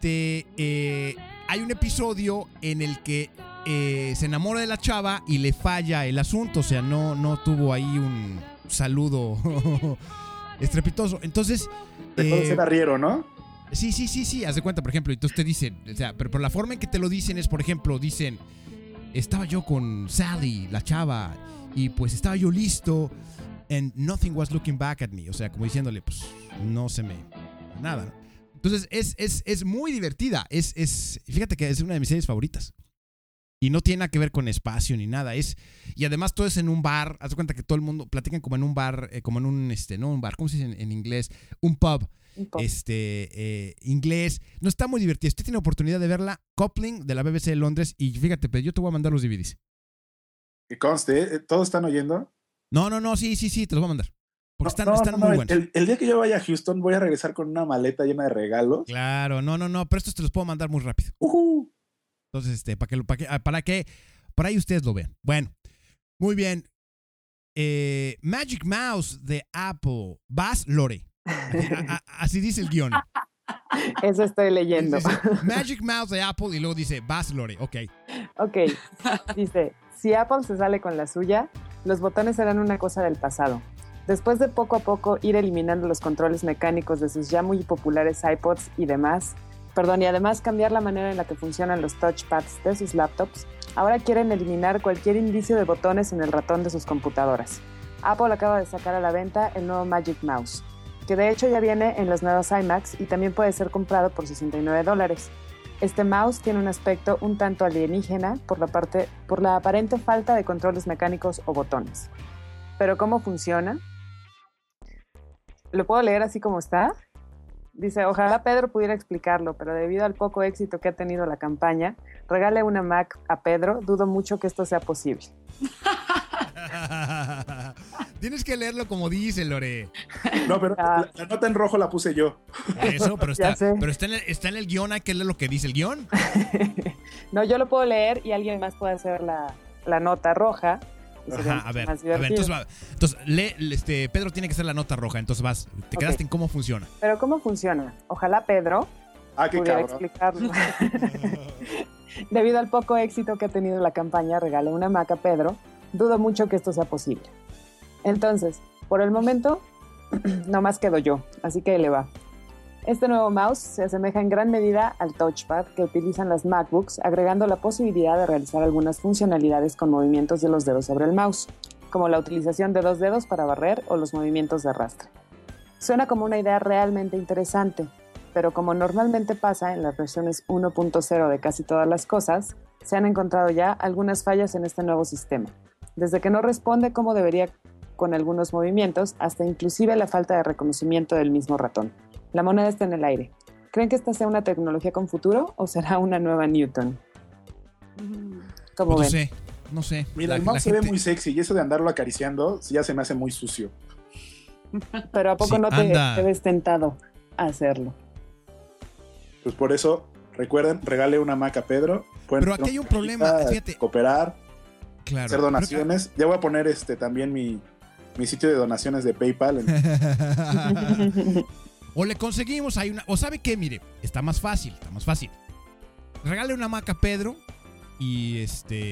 hay un episodio en el que se enamora de la chava y le falla el asunto, o sea, no tuvo ahí un saludo estrepitoso. Entonces, Dejó de ser arriero, ¿no? sí, haz de cuenta, por ejemplo, entonces te dicen, o sea, pero la forma en que te lo dicen es, por ejemplo, dicen, estaba yo con Sally, la chava, y pues estaba yo listo, and nothing was looking back at me, o sea, como diciéndole, pues, no se me... nada, ¿no? Entonces, es muy divertida, fíjate que es una de mis series favoritas. Y no tiene nada que ver con espacio ni nada. Y además todo es en un bar. Haz de cuenta que todo el mundo platican como en un bar, como en un, no un bar, ¿cómo se dice en inglés? Un pub. Un pub. Inglés. No, está muy divertida. Usted tiene oportunidad de verla. Coupling de la BBC de Londres. Y fíjate, pero yo te voy a mandar los DVDs. Que conste, ¿todos están oyendo? No, sí, te los voy a mandar. Porque están muy buenos. El día que yo vaya a Houston voy a regresar con una maleta llena de regalos. Claro, no, pero estos te los puedo mandar muy rápido. Entonces, para ahí ustedes lo vean. Bueno, muy bien. Magic Mouse de Apple. ¿Vas, Lore? Así dice el guión. Eso estoy leyendo. Dice, Magic Mouse de Apple y luego dice, vas, Lore. Ok. Ok, dice, si Apple se sale con la suya, los botones serán una cosa del pasado. Después de poco a poco ir eliminando los controles mecánicos de sus ya muy populares iPods y además cambiar la manera en la que funcionan los touchpads de sus laptops, ahora quieren eliminar cualquier indicio de botones en el ratón de sus computadoras. Apple acaba de sacar a la venta el nuevo Magic Mouse, que de hecho ya viene en las nuevas iMacs y también puede ser comprado por $69. Este mouse tiene un aspecto un tanto alienígena por la aparente falta de controles mecánicos o botones. ¿Pero cómo funciona? ¿Lo puedo leer así como está? Dice, ojalá Pedro pudiera explicarlo, pero debido al poco éxito que ha tenido la campaña, regale una Mac a Pedro, dudo mucho que esto sea posible. Tienes que leerlo como dice, Lore. No, pero la nota en rojo la puse yo. Eso, pero Ya sé. está en el guión, hay que leer lo que dice el guión. No, yo lo puedo leer y alguien más puede hacer la nota roja. Ajá, a ver, entonces lee, Pedro tiene que hacer la nota roja, entonces vas, te quedaste en cómo funciona. Pero ¿cómo funciona? Ojalá Pedro Qué pudiera cabrón. explicarlo. Debido al poco éxito que ha tenido la campaña Regale una Mac a Pedro, dudo mucho que esto sea posible. Entonces, por el momento, nomás quedo yo, así que le va. Este nuevo mouse se asemeja en gran medida al touchpad que utilizan las MacBooks, agregando la posibilidad de realizar algunas funcionalidades con movimientos de los dedos sobre el mouse, como la utilización de 2 dedos para barrer o los movimientos de arrastre. Suena como una idea realmente interesante, pero como normalmente pasa en las versiones 1.0 de casi todas las cosas, se han encontrado ya algunas fallas en este nuevo sistema, desde que no responde como debería con algunos movimientos, hasta inclusive la falta de reconocimiento del mismo ratón. La moneda está en el aire. ¿Creen que esta sea una tecnología con futuro o será una nueva Newton? ¿Cómo ven? No sé. Mira, el mouse se ve muy sexy y eso de andarlo acariciando ya se me hace muy sucio. Pero ¿a poco Sí, no te ves tentado a hacerlo? Pues por eso, recuerden, regale una Mac a Pedro. Pueden Pero aquí hay un problema, fíjate. Cooperar, Claro. hacer donaciones. Ya voy a poner también mi sitio de donaciones de PayPal. O le conseguimos ahí o ¿sabe qué? Mire, está más fácil. Regale una Mac a Pedro y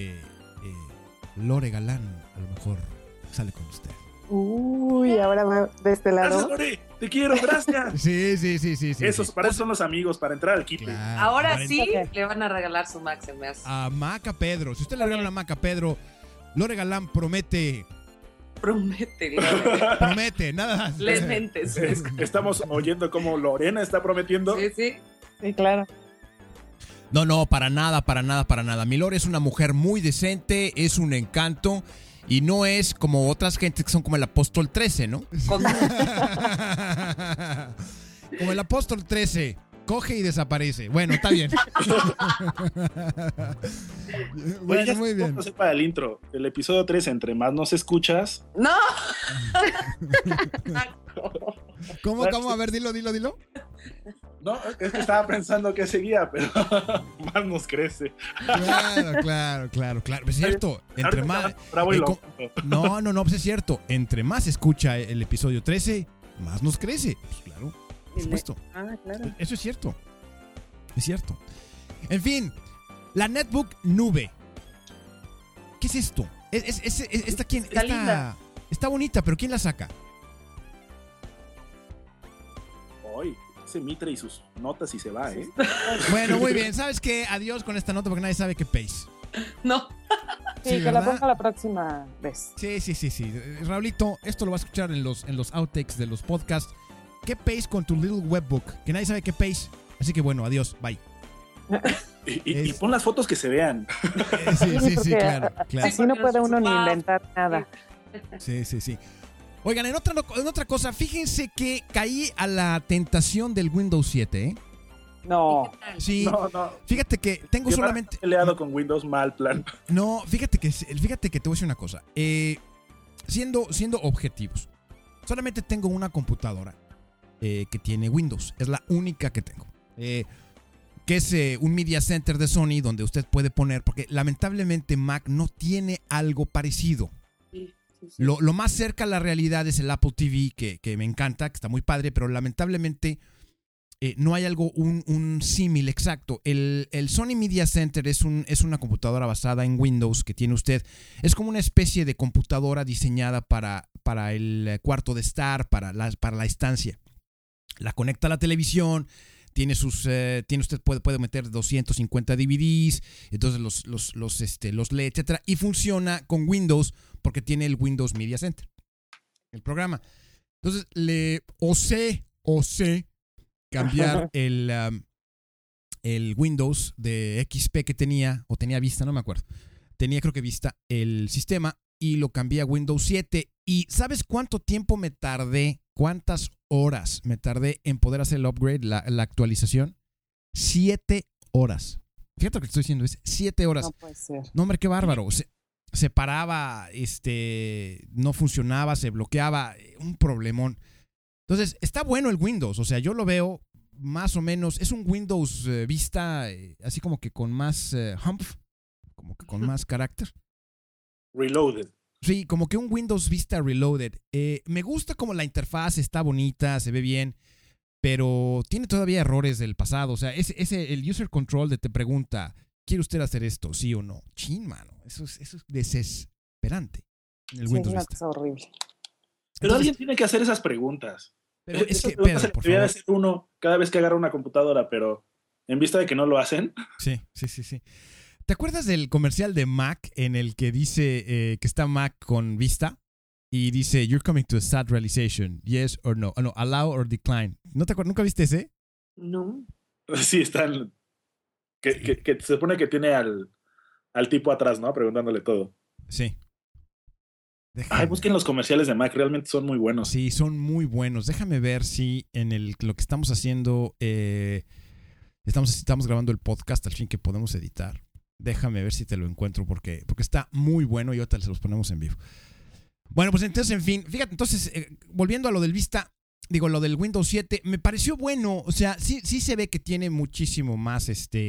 Lore Galán a lo mejor sale con usted. Uy, ahora va de este Gracias, lado. Lore, te quiero, gracias. Sí. Para eso son los amigos, para entrar al kit. Claro. Ahora sí Ok. le van a regalar su Mac, se me hace. A Mac a Pedro. Si usted le regala una Mac a Pedro, Lore Galán promete, nada más. Les mentes. Estamos oyendo cómo Lorena está prometiendo. Sí. Sí, claro. No, para nada. Mi Lore es una mujer muy decente, es un encanto y no es como otras gentes que son como el Apóstol 13, ¿no? Como el Apóstol 13. Coge y desaparece. Bueno, está bien. Bueno, muy bien. No sepa el intro. El episodio 3, entre más nos escuchas. ¡No! ¿Cómo? A ver, dilo. No, es que estaba pensando que seguía, pero más nos crece. Claro. Es cierto. Entre más. Bravo y loco. No, pues es cierto. Entre más escucha el episodio 13, más nos crece. Pues claro, por supuesto. Claro. Eso es cierto. Es cierto. En fin, la Netbook Nube. ¿Qué es esto? ¿Esta quién? Está linda. Está bonita, pero ¿quién la saca? Hoy, ese Mitre y sus notas y se va, ¿eh? Bueno, muy bien. ¿Sabes qué? Adiós con esta nota porque nadie sabe qué pace. No. Sí, Sí, que ¿verdad? la ponga la próxima vez. Sí. Raulito, esto lo vas a escuchar en los outtakes de los podcasts. ¿Qué pace con tu little webbook? Que nadie sabe qué pace. Así que bueno, adiós, bye. Y pon las fotos que se vean. Sí, porque claro. Así no puede uno ni inventar nada. Sí. Oigan, en otra cosa, fíjense que caí a la tentación del Windows 7, ¿eh? No. Sí, No. fíjate que tengo Yo solamente... he peleado con Windows mal plan. No, fíjate que te voy a decir una cosa. Siendo objetivos, solamente tengo una computadora que tiene Windows. Es la única que tengo. Que es un Media Center de Sony donde usted puede poner, porque lamentablemente Mac no tiene algo parecido. Sí. Lo más cerca a la realidad es el Apple TV, que me encanta, que está muy padre, pero lamentablemente no hay algo, un símil exacto. El Sony Media Center es una computadora basada en Windows que tiene usted. Es como una especie de computadora diseñada para el cuarto de estar, para la estancia. La conecta a la televisión. Usted puede meter 250 DVDs, entonces los lee, etcétera, y funciona con Windows porque tiene el Windows Media Center, el programa. Entonces le osé cambiar el Windows de XP que tenía, o tenía Vista, no me acuerdo. Tenía, creo que Vista, el sistema, y lo cambié a Windows 7. ¿Y sabes cuánto tiempo me tardé? ¿Cuántas horas me tardé en poder hacer el upgrade, la actualización? 7 horas. Fíjate lo que estoy diciendo, es 7 horas. No puede ser. No, hombre, qué bárbaro. Se paraba, no funcionaba, se bloqueaba, un problemón. Entonces, está bueno el Windows, o sea, yo lo veo más o menos, es un Windows Vista, así como que con más humph, como que con más carácter. Reloaded. Sí, como que un Windows Vista Reloaded. Me gusta como la interfaz está bonita, se ve bien, pero tiene todavía errores del pasado. O sea, el user control te pregunta, ¿quiere usted hacer esto? ¿Sí o no? Chin, mano. Eso es desesperante en el Sí, Windows es una Vista. cosa horrible. Pero Entonces, alguien tiene que hacer esas preguntas. pero es Esas que, preguntas Pedro, por debería favor. hacer uno cada vez que agarra una computadora, pero en vista de que no lo hacen. Sí. ¿Te acuerdas del comercial de Mac en el que dice que está Mac con Vista? Y dice, you're coming to a sad realization, yes or no. No, allow or decline. ¿No te acuerdas? ¿Nunca viste ese? No. Sí, están. Que se supone que tiene al tipo atrás, ¿no? Preguntándole todo. Sí. Ay, busquen los comerciales de Mac, realmente son muy buenos. Sí, son muy buenos. Déjame ver si en lo que estamos haciendo, estamos grabando el podcast, al fin que podemos editar. Déjame ver si te lo encuentro porque está muy bueno y ahorita se los ponemos en vivo. Bueno, pues entonces, en fin, fíjate, entonces, volviendo a lo del Vista, lo del Windows 7, me pareció bueno. O sea, sí se ve que tiene muchísimo más,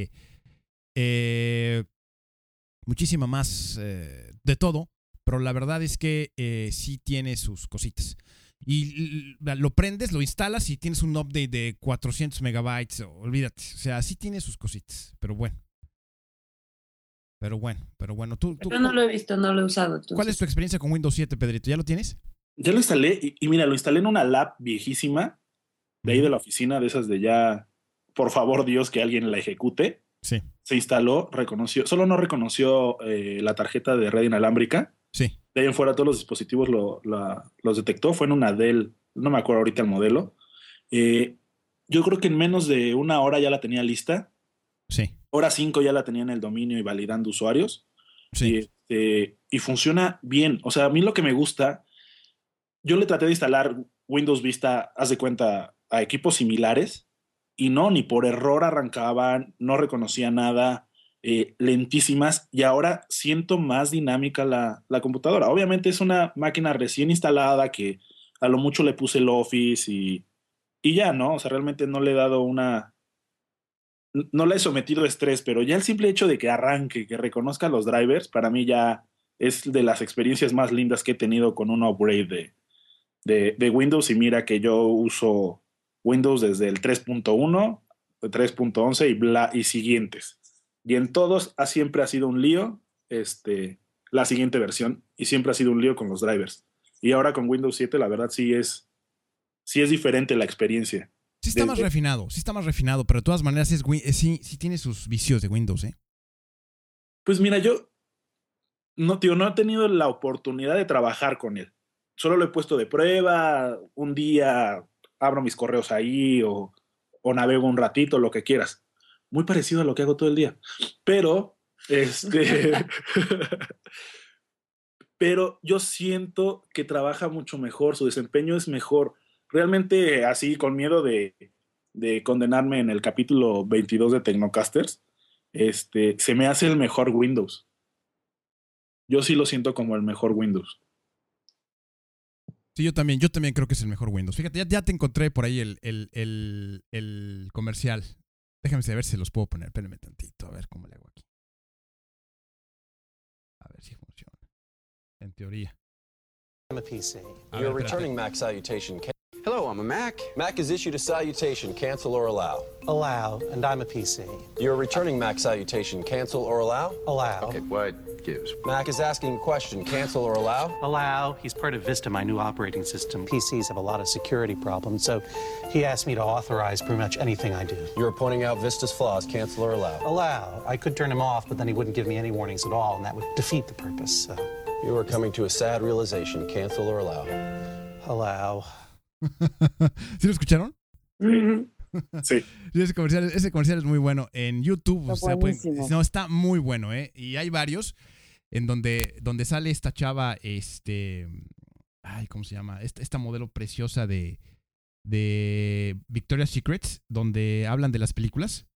muchísima más de todo, pero la verdad es que sí tiene sus cositas. Y lo prendes, lo instalas y tienes un update de 400 megabytes, olvídate. O sea, sí tiene sus cositas, pero bueno. Pero bueno, tú Yo no lo he visto, no lo he usado. Entonces. ¿cuál es tu experiencia con Windows 7, Pedrito? ¿Ya lo tienes? Ya lo instalé y mira, lo instalé en una lap viejísima de ahí de la oficina, de esas de ya, por favor Dios, que alguien la ejecute. Sí. Se instaló, solo no reconoció la tarjeta de red inalámbrica. Sí. De ahí en fuera todos los dispositivos los detectó. Fue en una Dell, no me acuerdo ahorita el modelo. Yo creo que en menos de una hora ya la tenía lista. Sí. Hora 5 ya la tenía en el dominio y validando usuarios. Sí. Y funciona bien. O sea, a mí lo que me gusta, yo le traté de instalar Windows Vista, haz de cuenta, a equipos similares y no, ni por error arrancaban, no reconocía nada, lentísimas, y ahora siento más dinámica la computadora. Obviamente es una máquina recién instalada que a lo mucho le puse el Office y ya, ¿no? O sea, realmente no le he dado no le he sometido estrés, pero ya el simple hecho de que arranque, que reconozca los drivers, para mí ya es de las experiencias más lindas que he tenido con un upgrade de Windows. Y mira que yo uso Windows desde el 3.1, 3.11 y siguientes. Y en todos siempre ha sido un lío la siguiente versión, y siempre ha sido un lío con los drivers. Y ahora con Windows 7 la verdad sí es diferente la experiencia. Sí está más refinado, pero de todas maneras sí tiene sus vicios de Windows, ¿eh? Pues mira, yo no he tenido la oportunidad de trabajar con él. Solo lo he puesto de prueba, un día abro mis correos ahí o navego un ratito, lo que quieras. Muy parecido a lo que hago todo el día. Pero, pero yo siento que trabaja mucho mejor, su desempeño es mejor. Realmente, así, con miedo de condenarme en el capítulo 22 de Tecnocasters, se me hace el mejor Windows. Yo sí lo siento como el mejor Windows. Sí, yo también creo que es el mejor Windows. Fíjate, ya te encontré por ahí el comercial. Déjame ver si se los puedo poner. Espérenme tantito, a ver cómo le hago aquí. A ver si funciona. En teoría. I'm a PC. You're returning Mac salutation. Hello, I'm a Mac. Mac is issued a salutation, cancel or allow. Allow, and I'm a PC. You're returning Mac salutation, cancel or allow. Allow. Okay, what gives? Mac is asking a question, cancel or allow. Allow. He's part of Vista, my new operating system. PCs have a lot of security problems, so he asked me to authorize pretty much anything I do. You're pointing out Vista's flaws, cancel or allow. Allow. I could turn him off, but then he wouldn't give me any warnings at all, and that would defeat the purpose. So. You are coming to a sad realization, cancel or allow. Allow. ¿Sí lo escucharon? Sí. Ese comercial es muy bueno. En YouTube, está muy bueno, ¿eh? Y hay varios en donde sale esta chava, ¿cómo se llama? Esta modelo preciosa de Victoria's Secret, donde hablan de las películas.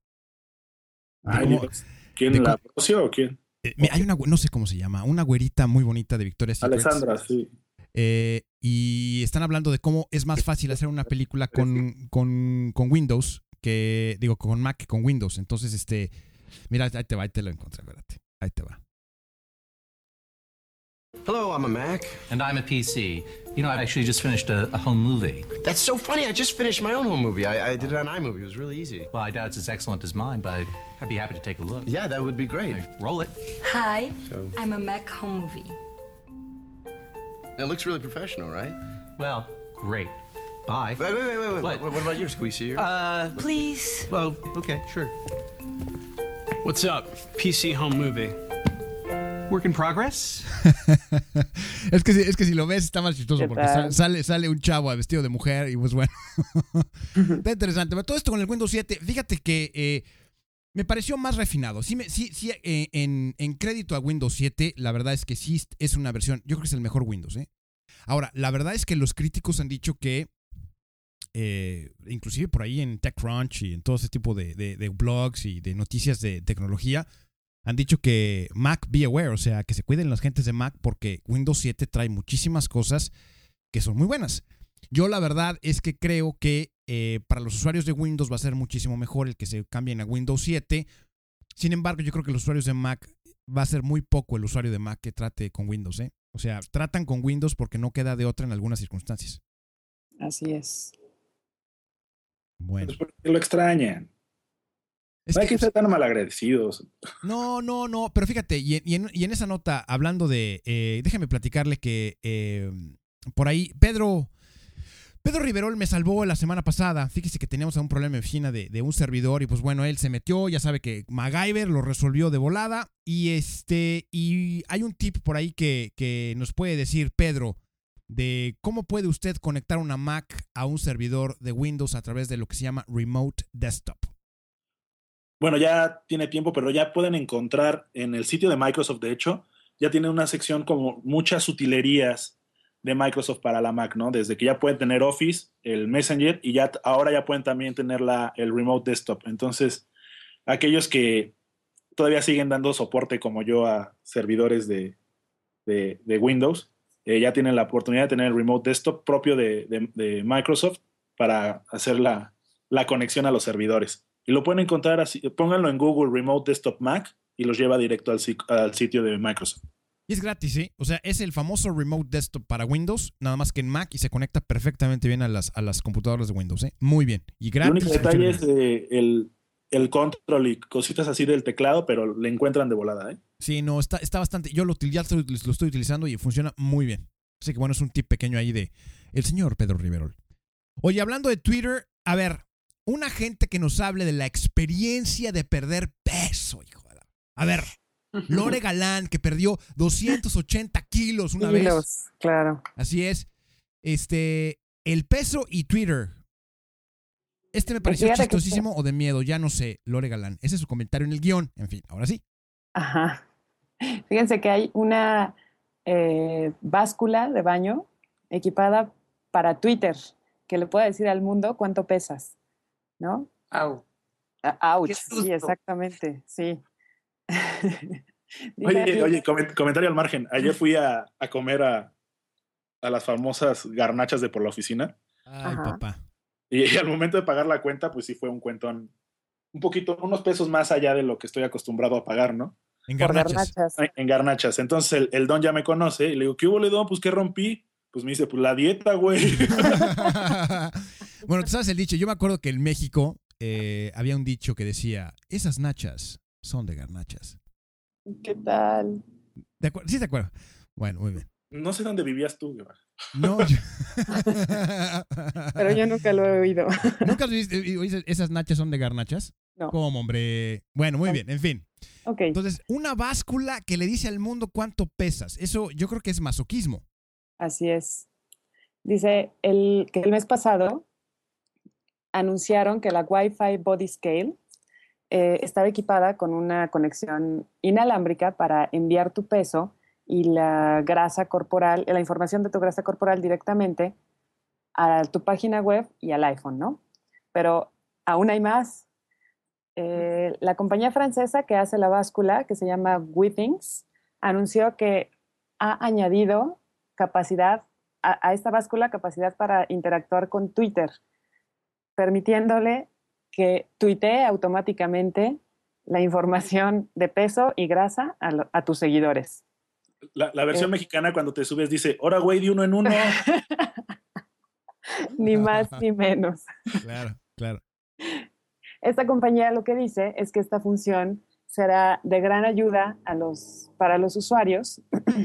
¿Quién la conoció o quién? Hay una, no sé cómo se llama, una güerita muy bonita de Victoria's Secret. Alessandra, sí. Y están hablando de cómo es más fácil hacer una película con Windows con Mac que con Windows. Entonces, mira, ahí te lo encontré, espérate. Ahí te va. Hello, I'm a Mac. And I'm a PC. You know, I actually just finished a home movie. That's so funny. I just finished my own home movie. I did it on iMovie. It was really easy. Well, I doubt it's as excellent as mine, but I'd be happy to take a look. Yeah, that would be great. Roll it. Hi, I'm a Mac home movie. It looks really professional, right? Well, great. Bye. Wait. What about yours? Can we see yours? Please. Well, okay, sure. What's up? PC home movie. Work in progress. es que si lo ves está más chistoso porque sale un chavo vestido de mujer y pues bueno. Está interesante. Pero todo esto con el Windows 7, fíjate que me pareció más refinado. En crédito a Windows 7, la verdad es que sí es una versión, yo creo que es el mejor Windows, ¿eh? Ahora, la verdad es que los críticos han dicho que, inclusive por ahí en TechCrunch y en todo ese tipo de blogs y de noticias de tecnología, han dicho que Mac be aware, o sea, que se cuiden las gentes de Mac porque Windows 7 trae muchísimas cosas que son muy buenas. Yo la verdad es que creo que para los usuarios de Windows va a ser muchísimo mejor el que se cambien a Windows 7. Sin embargo, yo creo que los usuarios de Mac va a ser muy poco el usuario de Mac que trate con Windows, ¿eh? O sea, tratan con Windows porque no queda de otra en algunas circunstancias. Así es. Bueno. Pues porque lo extrañan. No hay que ser tan malagradecidos. No, pero fíjate, y en esa nota, hablando de, déjame platicarle que por ahí Pedro Riverol me salvó la semana pasada. Fíjese que teníamos un problema en oficina de un servidor y pues bueno, él se metió, ya sabe que MacGyver lo resolvió de volada y hay un tip por ahí que nos puede decir Pedro de cómo puede usted conectar una Mac a un servidor de Windows a través de lo que se llama Remote Desktop. Bueno, ya tiene tiempo, pero ya pueden encontrar en el sitio de Microsoft, de hecho, ya tiene una sección como muchas utilerías de Microsoft para la Mac, ¿no? Desde que ya pueden tener Office, el Messenger, y ahora ya pueden también tener el Remote Desktop. Entonces, aquellos que todavía siguen dando soporte como yo a servidores de Windows, ya tienen la oportunidad de tener el Remote Desktop propio de Microsoft para hacer la conexión a los servidores. Y lo pueden encontrar así, pónganlo en Google Remote Desktop Mac y los lleva directo al sitio de Microsoft. Y es gratis, ¿sí? O sea, es el famoso Remote Desktop para Windows, nada más que en Mac, y se conecta perfectamente bien a las computadoras de Windows, ¿eh? Muy bien. Y gratis. El único detalle es el control y cositas así del teclado, pero le encuentran de volada, ¿eh? Sí, no, está bastante. Yo lo estoy utilizando y funciona muy bien. Así que bueno, es un tip pequeño ahí de el señor Pedro Riverol. Oye, hablando de Twitter, a ver, una gente que nos hable de la experiencia de perder peso, hijo de la... A ver, Lore Galán, que perdió 280 kilos una vez. Claro. Así es. El peso y Twitter. Me pareció chistosísimo o de miedo, ya no sé, Lore Galán. Ese es su comentario en el guión. En fin, ahora sí. Ajá. Fíjense que hay una báscula de baño equipada para Twitter que le puede decir al mundo cuánto pesas, ¿no? Au. Ouch, sí, exactamente, sí. Oye, comentario al margen. Ayer fui a comer a las famosas garnachas de por la oficina. Ay, papá. Y al momento de pagar la cuenta, pues sí fue un cuentón, unos pesos más allá de lo que estoy acostumbrado a pagar, ¿no? En garnachas. En garnachas. Entonces el don ya me conoce y le digo, ¿qué hubo, don? Pues, ¿qué rompí? Pues me dice, pues la dieta, güey. Bueno, tú sabes el dicho. Yo me acuerdo que en México había un dicho que decía, esas nachas son de garnachas. ¿Qué tal? ¿Sí te acuerdas? Bueno, muy bien. No sé dónde vivías tú, güey. No, pero yo nunca lo he oído. ¿Nunca has visto esas nachas son de garnachas? No. ¿Cómo, hombre? Bueno, muy bien, en fin. Okay. Entonces, una báscula que le dice al mundo cuánto pesas. Eso yo creo que es masoquismo. Así es. Dice que el mes pasado anunciaron que la Wi-Fi Body Scale estaba equipada con una conexión inalámbrica para enviar tu peso y la grasa corporal, la información de tu grasa corporal directamente a tu página web y al iPhone, ¿no? Pero aún hay más. La compañía francesa que hace la báscula, que se llama Withings, anunció que ha añadido capacidad a esta báscula, capacidad para interactuar con Twitter, permitiéndole que tuitee automáticamente la información de peso y grasa a tus seguidores. La versión mexicana, cuando te subes, dice, ¡hora, güey, de uno en uno! Ni más ni menos. Claro. Esta compañía lo que dice es que esta función será de gran ayuda para los usuarios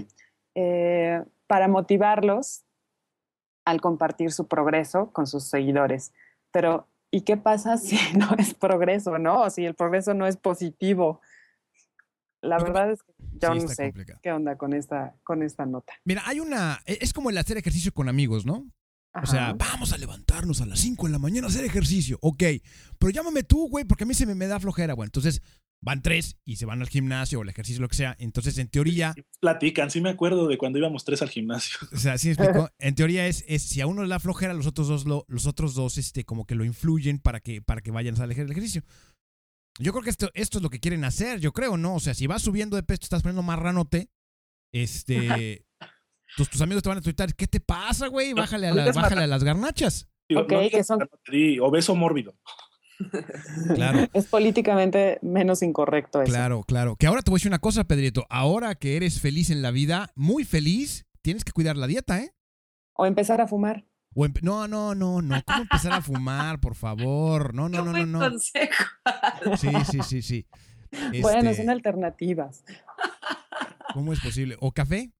para motivarlos al compartir su progreso con sus seguidores. Pero, ¿y qué pasa si no es progreso, no? O si el progreso no es positivo. La verdad es que yo no sé qué onda con esta nota. Mira, es como el hacer ejercicio con amigos, ¿no? Ajá. O sea, vamos a levantarnos a las 5 de la mañana a hacer ejercicio. Ok, pero llámame tú, güey, porque a mí me da flojera. Bueno, entonces van 3 y se van al gimnasio o al ejercicio, lo que sea. Entonces, en teoría... Platican, sí me acuerdo de cuando íbamos 3 al gimnasio. O sea, sí me explico. En teoría es si a uno le da flojera, los otros dos como que lo influyen para que vayan a hacer el ejercicio. Yo creo que esto es lo que quieren hacer, yo creo, ¿no? O sea, si vas subiendo de peso, te estás poniendo más ranote, tus amigos te van a tuitar, ¿qué te pasa, güey? Bájale a las garnachas. Ok, que son... Obeso mórbido. Claro. Es políticamente menos incorrecto eso. Claro. Que ahora te voy a decir una cosa, Pedrito. Ahora que eres feliz en la vida, muy feliz, tienes que cuidar la dieta, ¿eh? O empezar a fumar. No. ¿Cómo empezar a fumar, por favor? No. Consejo. Sí. Bueno, son alternativas. ¿Cómo es posible? ¿O café?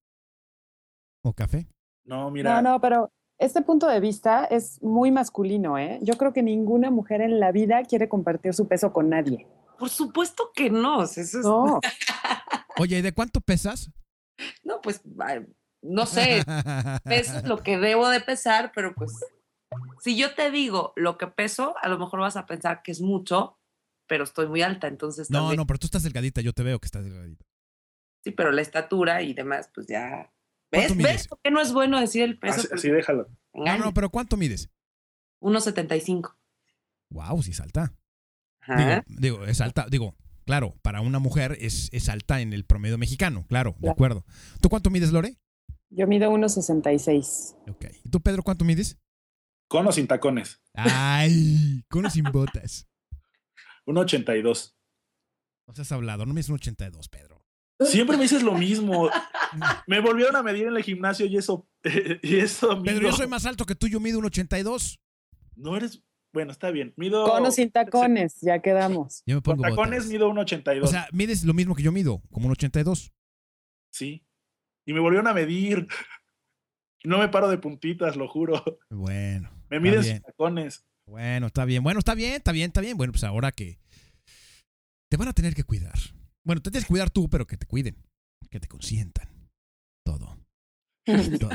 No, mira. No, pero este punto de vista es muy masculino, ¿eh? Yo creo que ninguna mujer en la vida quiere compartir su peso con nadie. Por supuesto que no. Eso es... No. Oye, ¿y de cuánto pesas? No, pues, no sé. Peso lo que debo de pesar, pero pues, si yo te digo lo que peso, a lo mejor vas a pensar que es mucho, pero estoy muy alta, entonces también... No, pero tú estás delgadita, yo te veo que estás delgadita. Sí, pero la estatura y demás, pues ya ¿Ves? mides? ¿Ves por qué no es bueno decir el peso? Así déjalo. No, pero ¿cuánto mides? 1.75. Wow, sí es alta. Ajá. Digo, es alta. Digo, claro, para una mujer es alta en el promedio mexicano, claro, de acuerdo. ¿Tú cuánto mides, Lore? Yo mido 1.66. Ok. ¿Y tú, Pedro, cuánto mides? ¿Con o sin tacones? Ay, con o sin botas. 1.82. No seas hablado, no mides 1.82, Pedro. Siempre me dices lo mismo. Me volvieron a medir en el gimnasio y eso Pedro, yo soy más alto que tú, yo mido 1.82. No eres... Bueno, está bien. Mido... Con o sin tacones, ya quedamos. Yo me pongo Con tacones botas. mido 1.82. O sea, mides lo mismo que yo mido, como 1.82. Sí. Y me volvieron a medir. No me paro de puntitas, lo juro. Bueno. Me miden sin tacones. Bueno, está bien. Bueno, está bien. Bueno, pues ahora que te van a tener que cuidar. Bueno, te tienes que cuidar tú, pero que te cuiden. Que te consientan. Todo. Todo.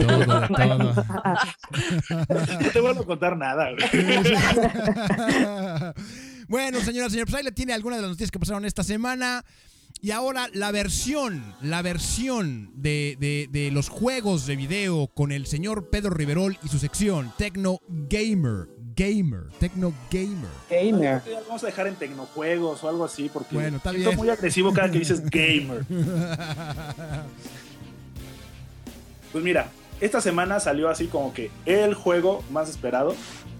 No te voy a contar nada, güey. Bueno, señora, pues ahí le tiene algunas de las noticias que pasaron esta semana. Y ahora la versión de los juegos de video con el señor Pedro Riverol y su sección Tecno Gamer. Tecno Gamer. Vamos a dejar en tecnojuegos o algo así, porque bueno, está siento bien. muy agresivo cada que dices gamer. Pues mira, esta semana salió así como que el juego más esperado.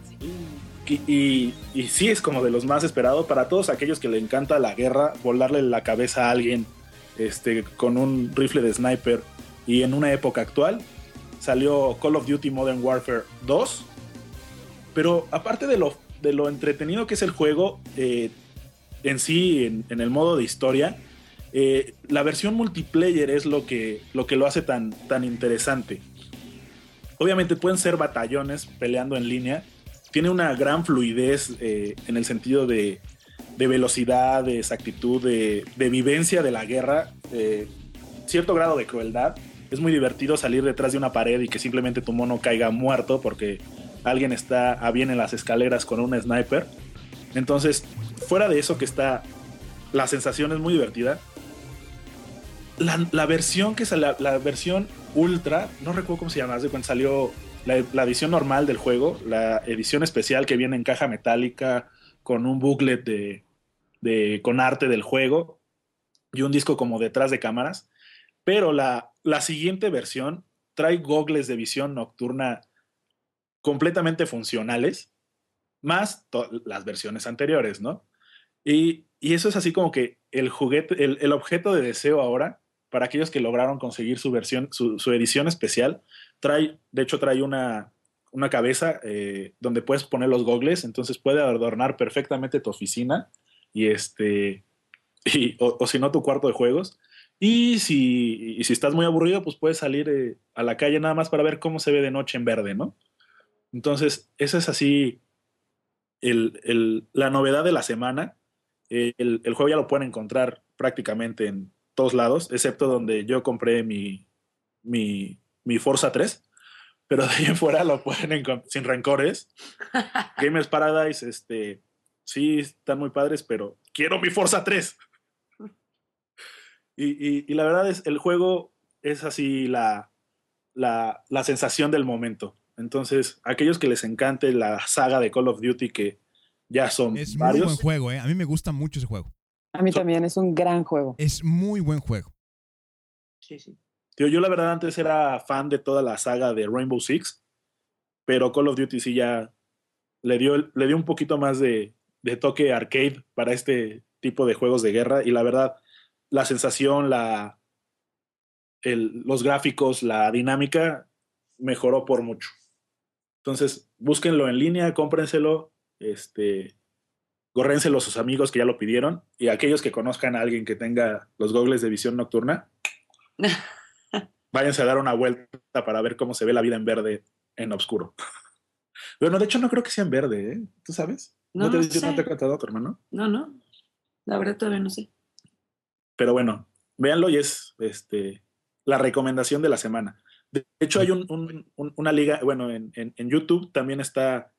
Y sí es como de los más esperados para todos aquellos que le encanta la guerra, volarle la cabeza a alguien con un rifle de sniper. Y en una época actual salió Call of Duty Modern Warfare 2. Pero aparte de lo entretenido que es el juego en sí, en el modo de historia, la versión multiplayer es lo que lo hace tan interesante. Obviamente pueden ser batallones peleando en línea. Tiene una gran fluidez en el sentido de velocidad, de exactitud, de vivencia de la guerra, cierto grado de crueldad. Es muy divertido salir detrás de una pared y que simplemente tu mono caiga muerto porque alguien está a bien en las escaleras con un sniper. Entonces, fuera de eso que está, la sensación es muy divertida. La versión que salió, la versión Ultra, no recuerdo cómo se llama, cuando salió la edición normal del juego, la edición especial que viene en caja metálica con un booklet con arte del juego y un disco como detrás de cámaras. Pero la siguiente versión trae gogles de visión nocturna completamente funcionales, más las versiones anteriores, ¿no? Y eso es así como que el juguete, el objeto de deseo ahora, para aquellos que lograron conseguir su versión, su edición especial, trae una cabeza donde puedes poner los gogles, entonces puede adornar perfectamente tu oficina o si no tu cuarto de juegos. Y si estás muy aburrido, pues puedes salir a la calle nada más para ver cómo se ve de noche en verde, ¿no? Entonces, esa es así la novedad de la semana. El juego ya lo pueden encontrar prácticamente en todos lados, excepto donde yo compré mi Forza 3, pero de ahí en fuera lo pueden encontrar sin rencores. Gamers Paradise, sí, están muy padres, pero quiero mi Forza 3. Y la verdad es, el juego es así la sensación del momento. Entonces, aquellos que les encante la saga de Call of Duty, que ya son es varios. Muy buen juego, ¿eh? A mí me gusta mucho ese juego. A mí también, es un gran juego. Es muy buen juego. Sí, sí. Yo la verdad antes era fan de toda la saga de Rainbow Six, pero Call of Duty sí ya le dio un poquito más de toque arcade para este tipo de juegos de guerra, y la verdad, la sensación, los gráficos, la dinámica mejoró por mucho. Entonces, búsquenlo en línea, cómprenselo, górrenselo a sus amigos que ya lo pidieron, y aquellos que conozcan a alguien que tenga los gogles de visión nocturna, váyanse a dar una vuelta para ver cómo se ve la vida en verde en oscuro. Bueno, de hecho no creo que sea en verde, ¿eh? ¿Tú sabes? No te sé. ¿No te ha contado tu hermano? No. La verdad todavía no sé. Pero bueno, véanlo y es la recomendación de la semana. De hecho, hay una liga, bueno, en YouTube también está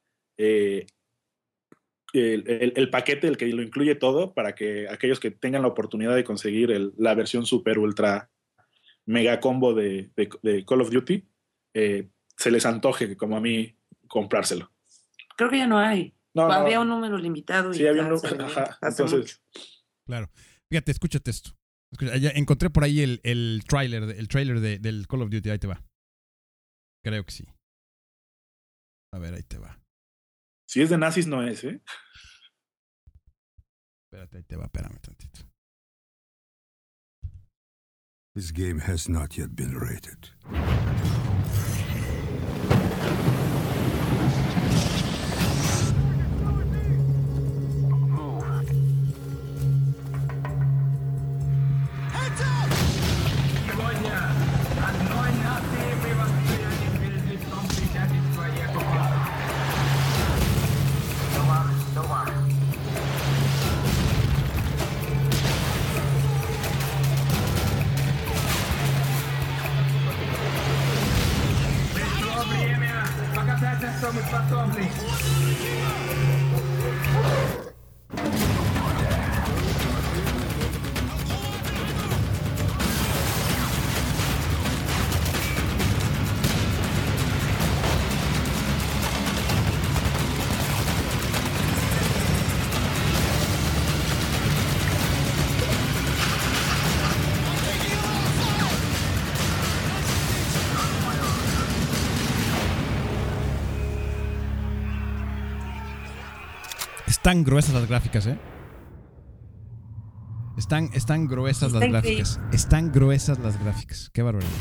el paquete, el que lo incluye todo, para que aquellos que tengan la oportunidad de conseguir la versión super ultra mega combo de Call of Duty, se les antoje, como a mí, comprárselo. Creo que ya no hay. No, había no. un número limitado. Sí, había un número. Ajá, entonces. Claro. Fíjate, escúchate esto. Ya encontré por ahí el trailer del Call of Duty. Ahí te va. Creo que sí. A ver, ahí te va. Si es de nazis, no es, ¿eh? Espérate, ahí te va. Espérame tantito. This game has not yet been rated. Están gruesas las gráficas, ¿eh? Están gruesas las gráficas. Están gruesas las gráficas. Qué barbaridad.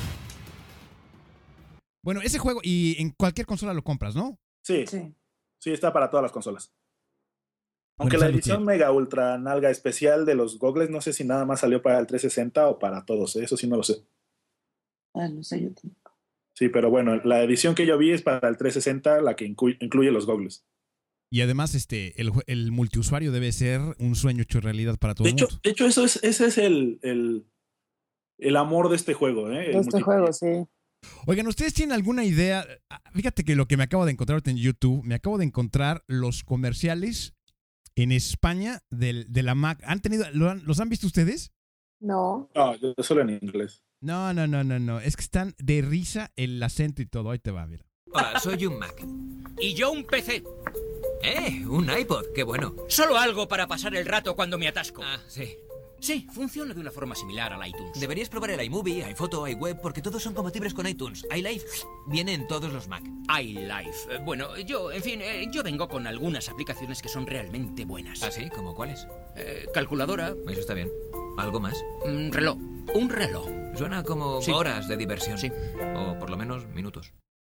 Bueno, ese juego, y en cualquier consola lo compras, ¿no? Sí, está para todas las consolas. Aunque Bueno, la edición mega ultra nalga especial de los goggles, no sé si nada más salió para el 360 o para todos, ¿eh? Eso sí no lo sé. No sé yo tampoco. Sí, pero bueno, la edición que yo vi es para el 360, la que incluye los goggles. Y además, el multiusuario debe ser un sueño hecho realidad para todo el mundo. De hecho, ese es el amor de este juego, ¿eh? Este juego, sí. Oigan, ¿ustedes tienen alguna idea? Fíjate que lo que me acabo de encontrar ahorita en YouTube, me acabo de encontrar los comerciales en España de la Mac. ¿Los han visto ustedes? No. No, yo solo en inglés. No. Es que están de risa el acento y todo. Ahí te va, mira. Hola, soy un Mac. Y yo un PC. Un iPod, qué bueno. Solo algo para pasar el rato cuando me atasco. Ah, sí. Sí, funciona de una forma similar al iTunes. Deberías probar el iMovie, iPhoto, iWeb, porque todos son compatibles con iTunes. iLife viene en todos los Mac. iLife. Bueno, yo vengo con algunas aplicaciones que son realmente buenas. ¿Ah, sí? ¿Cómo cuáles? Calculadora. Eso está bien. ¿Algo más? Reloj. Un reloj. Suena como horas de diversión. Sí. O por lo menos minutos.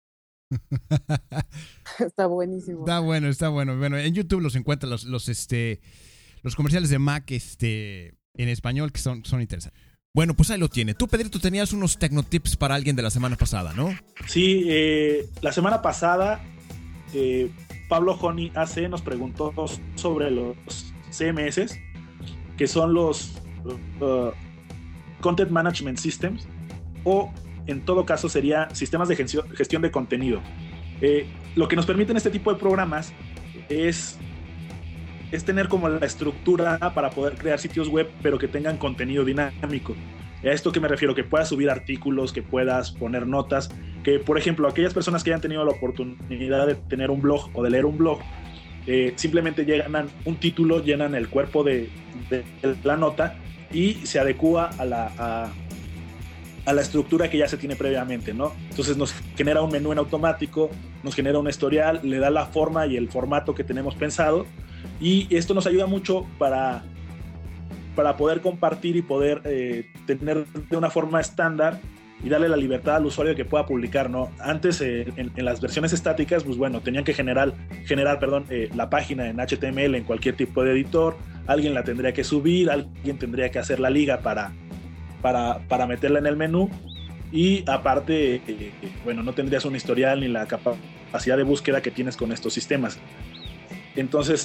Está buenísimo. Está bueno. Bueno, en YouTube los encuentran los comerciales de Mac en español que son interesantes. Bueno, pues ahí lo tiene. Tú, Pedrito, tenías unos tecnotips para alguien de la semana pasada, ¿no? Sí, la semana pasada Pablo Honey AC nos preguntó sobre los CMS, que son los Content Management Systems, o en todo caso sería sistemas de gestión de contenido. Lo que nos permiten este tipo de programas es tener como la estructura para poder crear sitios web, pero que tengan contenido dinámico. ¿A esto qué me refiero? Que puedas subir artículos, que puedas poner notas, que por ejemplo aquellas personas que hayan tenido la oportunidad de tener un blog o de leer un blog, simplemente llenan un título, llenan el cuerpo de la nota y se adecúa a la estructura que ya se tiene previamente, ¿no? Entonces nos genera un menú en automático, nos genera un historial, le da la forma y el formato que tenemos pensado, y esto nos ayuda mucho para poder compartir y poder tener de una forma estándar y darle la libertad al usuario de que pueda publicar, ¿no? Antes en las versiones estáticas, pues bueno, tenían que generar la página en HTML en cualquier tipo de editor, alguien la tendría que subir, alguien tendría que hacer la liga para meterla en el menú, y aparte, bueno, no tendrías un historial ni la capacidad de búsqueda que tienes con estos sistemas. Entonces,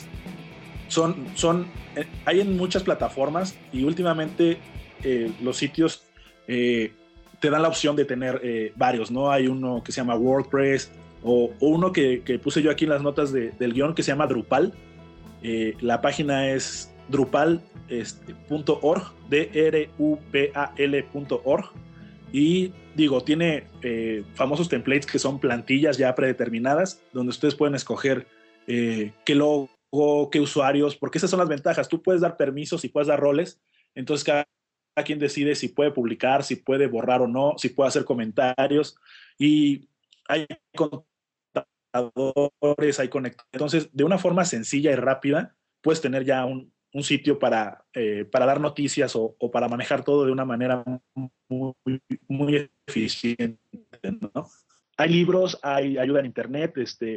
hay en muchas plataformas, y últimamente los sitios te dan la opción de tener varios, ¿no? Hay uno que se llama WordPress, o uno que puse yo aquí en las notas del guión, que se llama Drupal. La página es drupal.org, drupal.org, Y digo, tiene famosos templates que son plantillas ya predeterminadas, donde ustedes pueden escoger qué logo, qué usuarios, porque esas son las ventajas. Tú puedes dar permisos y puedes dar roles, entonces cada quien decide si puede publicar, si puede borrar o no, si puede hacer comentarios, y hay contadores, hay conectores. Entonces, de una forma sencilla y rápida, puedes tener ya un sitio para dar noticias o para manejar todo de una manera muy eficiente, ¿no? Hay libros, hay ayuda en internet,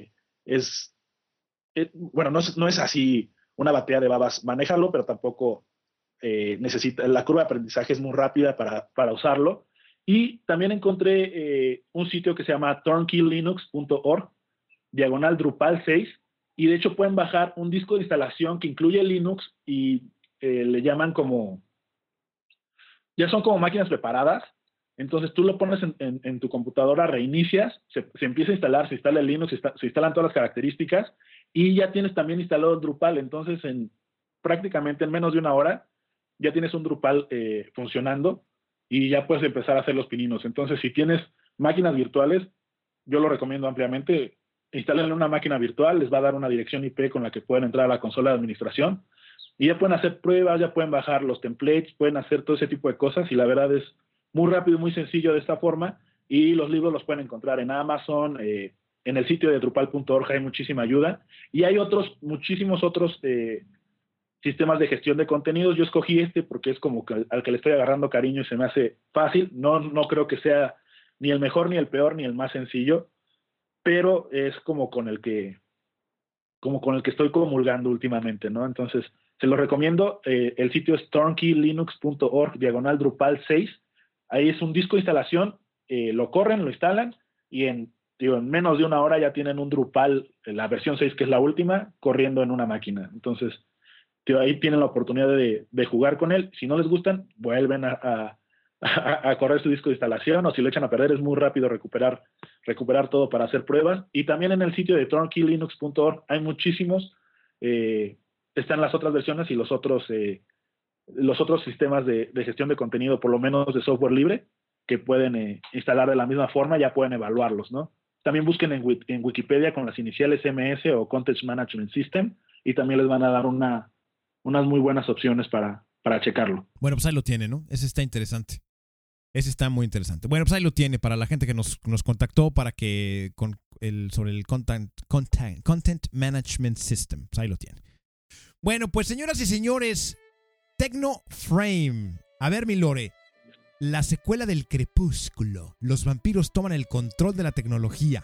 bueno, no es así una batea de babas manejarlo, pero tampoco necesita, la curva de aprendizaje es muy rápida para usarlo. Y también encontré un sitio que se llama turnkeylinux.org, diagonal Drupal 6, y de hecho pueden bajar un disco de instalación que incluye Linux y le llaman como, ya son como máquinas preparadas. Entonces tú lo pones en tu computadora, reinicias, se empieza a instalar, se instala el Linux, se instalan todas las características y ya tienes también instalado el Drupal. Entonces prácticamente en menos de una hora ya tienes un Drupal funcionando y ya puedes empezar a hacer los pininos. Entonces si tienes máquinas virtuales, yo lo recomiendo ampliamente. Instálenle una máquina virtual, les va a dar una dirección IP con la que pueden entrar a la consola de administración y ya pueden hacer pruebas, ya pueden bajar los templates, pueden hacer todo ese tipo de cosas y la verdad es muy rápido y muy sencillo de esta forma. Y los libros los pueden encontrar en Amazon, en el sitio de Drupal.org hay muchísima ayuda y hay muchísimos otros sistemas de gestión de contenidos. Yo escogí porque es como que al que le estoy agarrando cariño y se me hace fácil. No creo que sea ni el mejor, ni el peor, ni el más sencillo, pero es como con el que estoy comulgando últimamente, ¿no? Entonces, se lo recomiendo. El sitio es turnkeylinux.org, diagonal Drupal 6. Ahí es un disco de instalación, lo corren, lo instalan, y en menos de una hora ya tienen un Drupal, la versión 6, que es la última, corriendo en una máquina. Entonces, ahí tienen la oportunidad de jugar con él. Si no les gustan, vuelven a correr su disco de instalación, o si lo echan a perder, es muy rápido recuperar todo para hacer pruebas. Y también en el sitio de turnkeylinux.org hay muchísimos, están las otras versiones y los otros sistemas de gestión de contenido, por lo menos de software libre, que pueden instalar de la misma forma, ya pueden evaluarlos, ¿no? También busquen en Wikipedia con las iniciales MS o Content Management System, y también les van a dar unas muy buenas opciones para checarlo. Bueno, pues ahí lo tiene, ¿no? Ese está interesante. Ese está muy interesante. Bueno, pues ahí lo tiene para la gente que nos contactó sobre el Content Management System. Pues ahí lo tiene. Bueno, pues señoras y señores, Tecnoframe. A ver, mi Lore, la secuela del Crepúsculo. Los vampiros toman el control de la tecnología.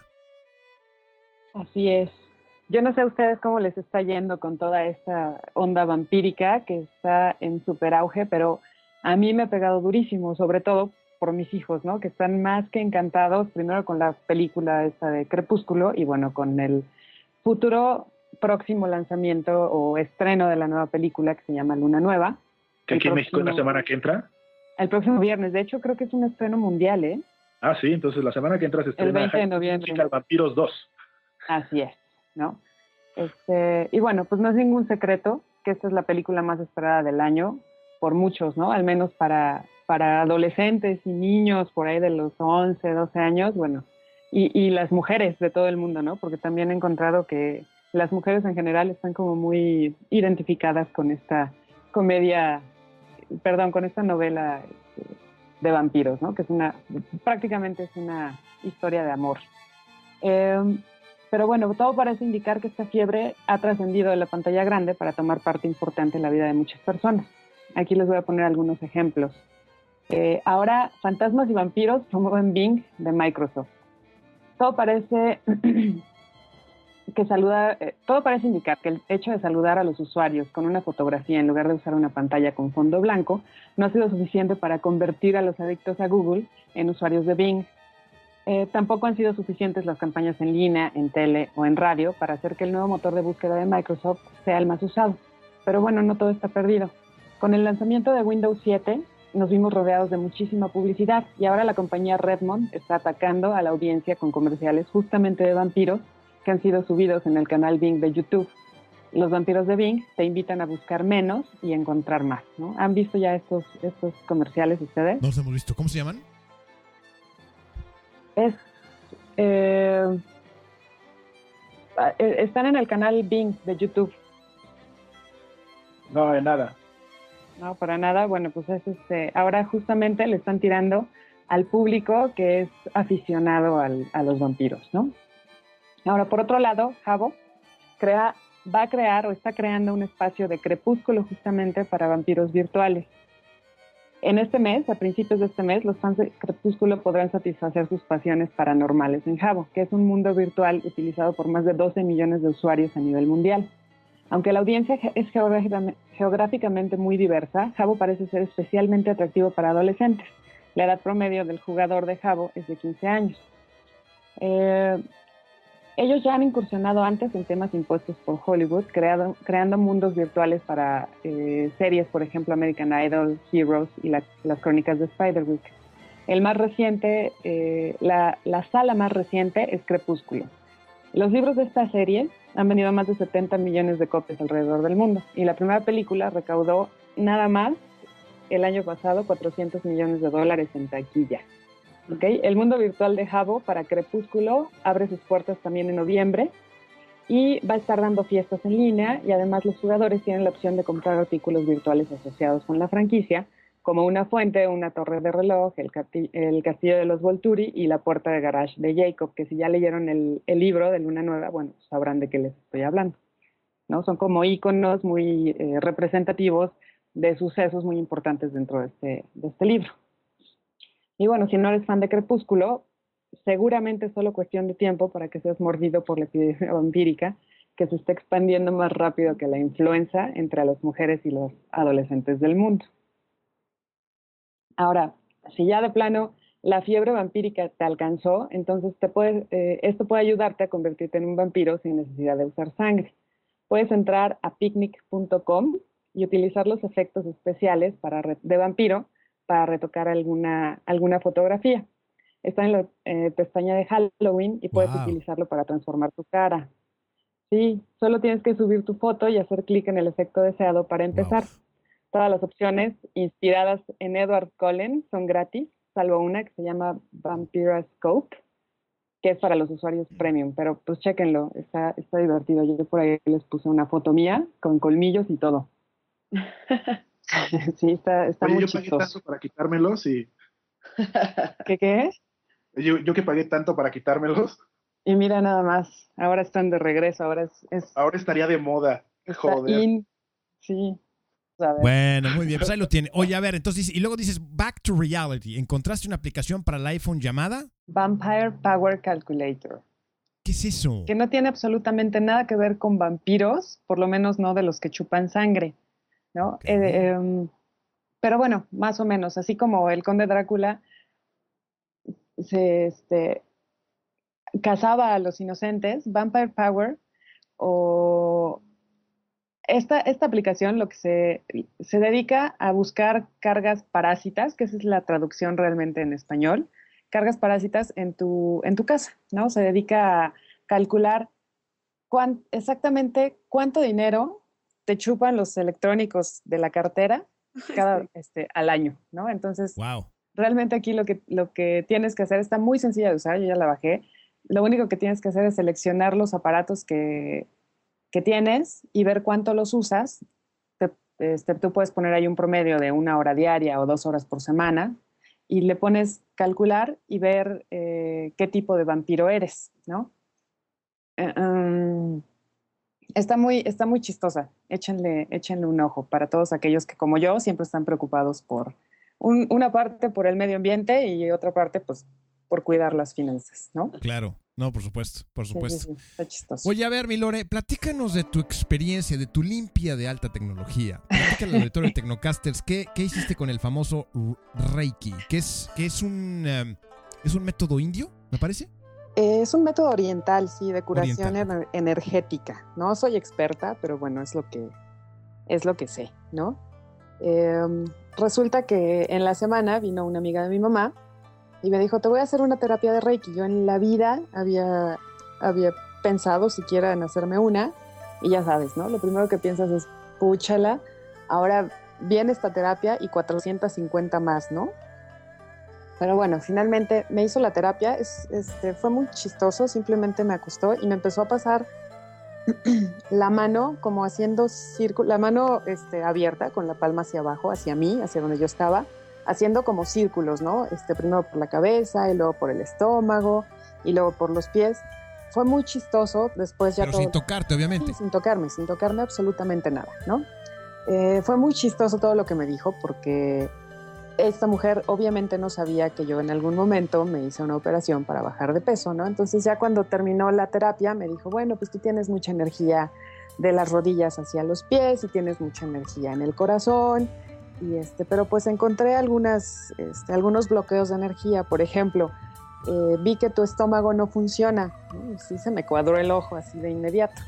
Así es. Yo no sé a ustedes cómo les está yendo con toda esta onda vampírica que está en súper auge, pero a mí me ha pegado durísimo, sobre todo por mis hijos, ¿no? Que están más que encantados, primero con la película esta de Crepúsculo y bueno, con el futuro próximo lanzamiento o estreno de la nueva película que se llama Luna Nueva. ¿Que aquí en México es la semana que entra? El próximo viernes, de hecho creo que es un estreno mundial, ¿eh? Ah, sí, entonces la semana que entra se estrena el 20 de noviembre. Vampiros 2. Así es, ¿no? Y bueno, pues no es ningún secreto que esta es la película más esperada del año por muchos, ¿no? Al menos para adolescentes y niños por ahí de los 11, 12 años, bueno, y las mujeres de todo el mundo, ¿no? Porque también he encontrado que las mujeres en general están como muy identificadas con esta con esta novela de vampiros, ¿no? Que es prácticamente es una historia de amor. Pero bueno, todo parece indicar que esta fiebre ha trascendido de la pantalla grande para tomar parte importante en la vida de muchas personas. Aquí les voy a poner algunos ejemplos. Ahora, Fantasmas y Vampiros promueven Bing de Microsoft. Todo parece indicar que el hecho de saludar a los usuarios con una fotografía en lugar de usar una pantalla con fondo blanco no ha sido suficiente para convertir a los adictos a Google en usuarios de Bing. Tampoco han sido suficientes las campañas en línea, en tele o en radio para hacer que el nuevo motor de búsqueda de Microsoft sea el más usado. Pero bueno, no todo está perdido. Con el lanzamiento de Windows 7 nos vimos rodeados de muchísima publicidad y ahora la compañía Redmond está atacando a la audiencia con comerciales justamente de vampiros que han sido subidos en el canal Bing de YouTube. Los vampiros de Bing te invitan a buscar menos y encontrar más, ¿no? ¿Han visto ya estos comerciales ustedes? No los hemos visto. ¿Cómo se llaman? Están en el canal Bing de YouTube. No, de nada. No, para nada. Bueno, pues es ahora justamente le están tirando al público que es aficionado a los vampiros, ¿no? Ahora, por otro lado, Habbo va a crear o está creando un espacio de crepúsculo justamente para vampiros virtuales. En este mes, a principios de este mes, los fans de Crepúsculo podrán satisfacer sus pasiones paranormales en Habbo, que es un mundo virtual utilizado por más de 12 millones de usuarios a nivel mundial. Aunque la audiencia es geográficamente muy diversa, Habbo parece ser especialmente atractivo para adolescentes. La edad promedio del jugador de Habbo es de 15 años. Ellos ya han incursionado antes en temas impuestos por Hollywood, creando mundos virtuales para series, por ejemplo, American Idol, Heroes y las crónicas de Spiderwick. El más reciente, la sala más reciente es Crepúsculo. Los libros de esta serie han vendido más de 70 millones de copias alrededor del mundo y la primera película recaudó nada más el año pasado $400 millones en taquilla. ¿Okay? El mundo virtual de Habbo para Crepúsculo abre sus puertas también en noviembre y va a estar dando fiestas en línea y además los jugadores tienen la opción de comprar artículos virtuales asociados con la franquicia, como una fuente, una torre de reloj, el castillo de los Volturi y la puerta de garage de Jacob, que si ya leyeron el libro de Luna Nueva, bueno, sabrán de qué les estoy hablando, ¿no? Son como íconos muy representativos de sucesos muy importantes dentro de este libro. Y bueno, si no eres fan de Crepúsculo, seguramente es solo cuestión de tiempo para que seas mordido por la epidemia vampírica que se está expandiendo más rápido que la influenza entre las mujeres y los adolescentes del mundo. Ahora, si ya de plano la fiebre vampírica te alcanzó, entonces esto puede ayudarte a convertirte en un vampiro sin necesidad de usar sangre. Puedes entrar a picnic.com y utilizar los efectos especiales de vampiro para retocar alguna fotografía. Está en la pestaña de Halloween y puedes utilizarlo para transformar tu cara. Sí, solo tienes que subir tu foto y hacer clic en el efecto deseado para empezar. Todas las opciones inspiradas en Edward Cullen son gratis, salvo una que se llama Vampiroscope, que es para los usuarios premium, pero pues chéquenlo, está divertido. Yo por ahí les puse una foto mía con colmillos y todo. Sí, está Oye, muy yo chistoso. pagué tanto para quitármelos y... ¿Qué? Yo que pagué tanto para quitármelos. Y mira nada más, ahora están de regreso, ahora estaría de moda, joder. Sí. Bueno, muy bien, pues ahí lo tiene. Oye, a ver, entonces, y luego dices Back to Reality. ¿Encontraste una aplicación para el iPhone llamada? Vampire Power Calculator. ¿Qué es eso? Que no tiene absolutamente nada que ver con vampiros, por lo menos no de los que chupan sangre, ¿no? Okay. Pero bueno, más o menos, así como el Conde Drácula se cazaba a los inocentes, Vampire Power o esta aplicación lo que se dedica a buscar cargas parásitas, que esa es la traducción realmente en español, cargas parásitas en tu casa, ¿no? Se dedica a calcular exactamente cuánto dinero te chupan los electrónicos de la cartera al año, ¿no? Entonces, realmente aquí lo que tienes que hacer está muy sencilla de usar, yo ya la bajé. Lo único que tienes que hacer es seleccionar los aparatos que tienes y ver cuánto los usas. Tú puedes poner ahí un promedio de 1 hora diaria o 2 horas por semana y le pones calcular y ver qué tipo de vampiro eres, ¿no? Está muy chistosa. Échenle un ojo para todos aquellos que, como yo, siempre están preocupados por una parte por el medio ambiente y otra parte, pues, por cuidar las finanzas, ¿no? Claro. No, por supuesto, por supuesto. Sí, está chistoso. Oye, a ver, mi Lore, platícanos de tu experiencia, de tu limpia de alta tecnología. Platícale al lector de Tecnocasters, ¿qué hiciste con el famoso Reiki? ¿Qué es un método indio, me parece? Es un método oriental, sí, de curación energética. No soy experta, pero bueno, es lo que sé, ¿no? Resulta que en la semana vino una amiga de mi mamá y me dijo, te voy a hacer una terapia de Reiki. Yo en la vida había pensado siquiera en hacerme una, y ya sabes, ¿no? Lo primero que piensas es, púchala, ahora viene esta terapia y 450 más, ¿no? Pero bueno, finalmente me hizo la terapia, fue muy chistoso, simplemente me acostó y me empezó a pasar la mano como haciendo círculo, la mano abierta con la palma hacia abajo, hacia mí, hacia donde yo estaba, haciendo como círculos, ¿no? Primero por la cabeza y luego por el estómago y luego por los pies. Fue muy chistoso, después ya Pero todo... sin tocarte, obviamente. Sí, sin tocarme absolutamente nada, ¿no? Fue muy chistoso todo lo que me dijo porque esta mujer obviamente no sabía que yo en algún momento me hice una operación para bajar de peso, ¿no? Entonces ya cuando terminó la terapia me dijo, bueno, pues tú tienes mucha energía de las rodillas hacia los pies y tienes mucha energía en el corazón, pero pues encontré algunos bloqueos de energía. Por ejemplo, vi que tu estómago no funciona, ¿no? Sí, se me cuadró el ojo así de inmediato.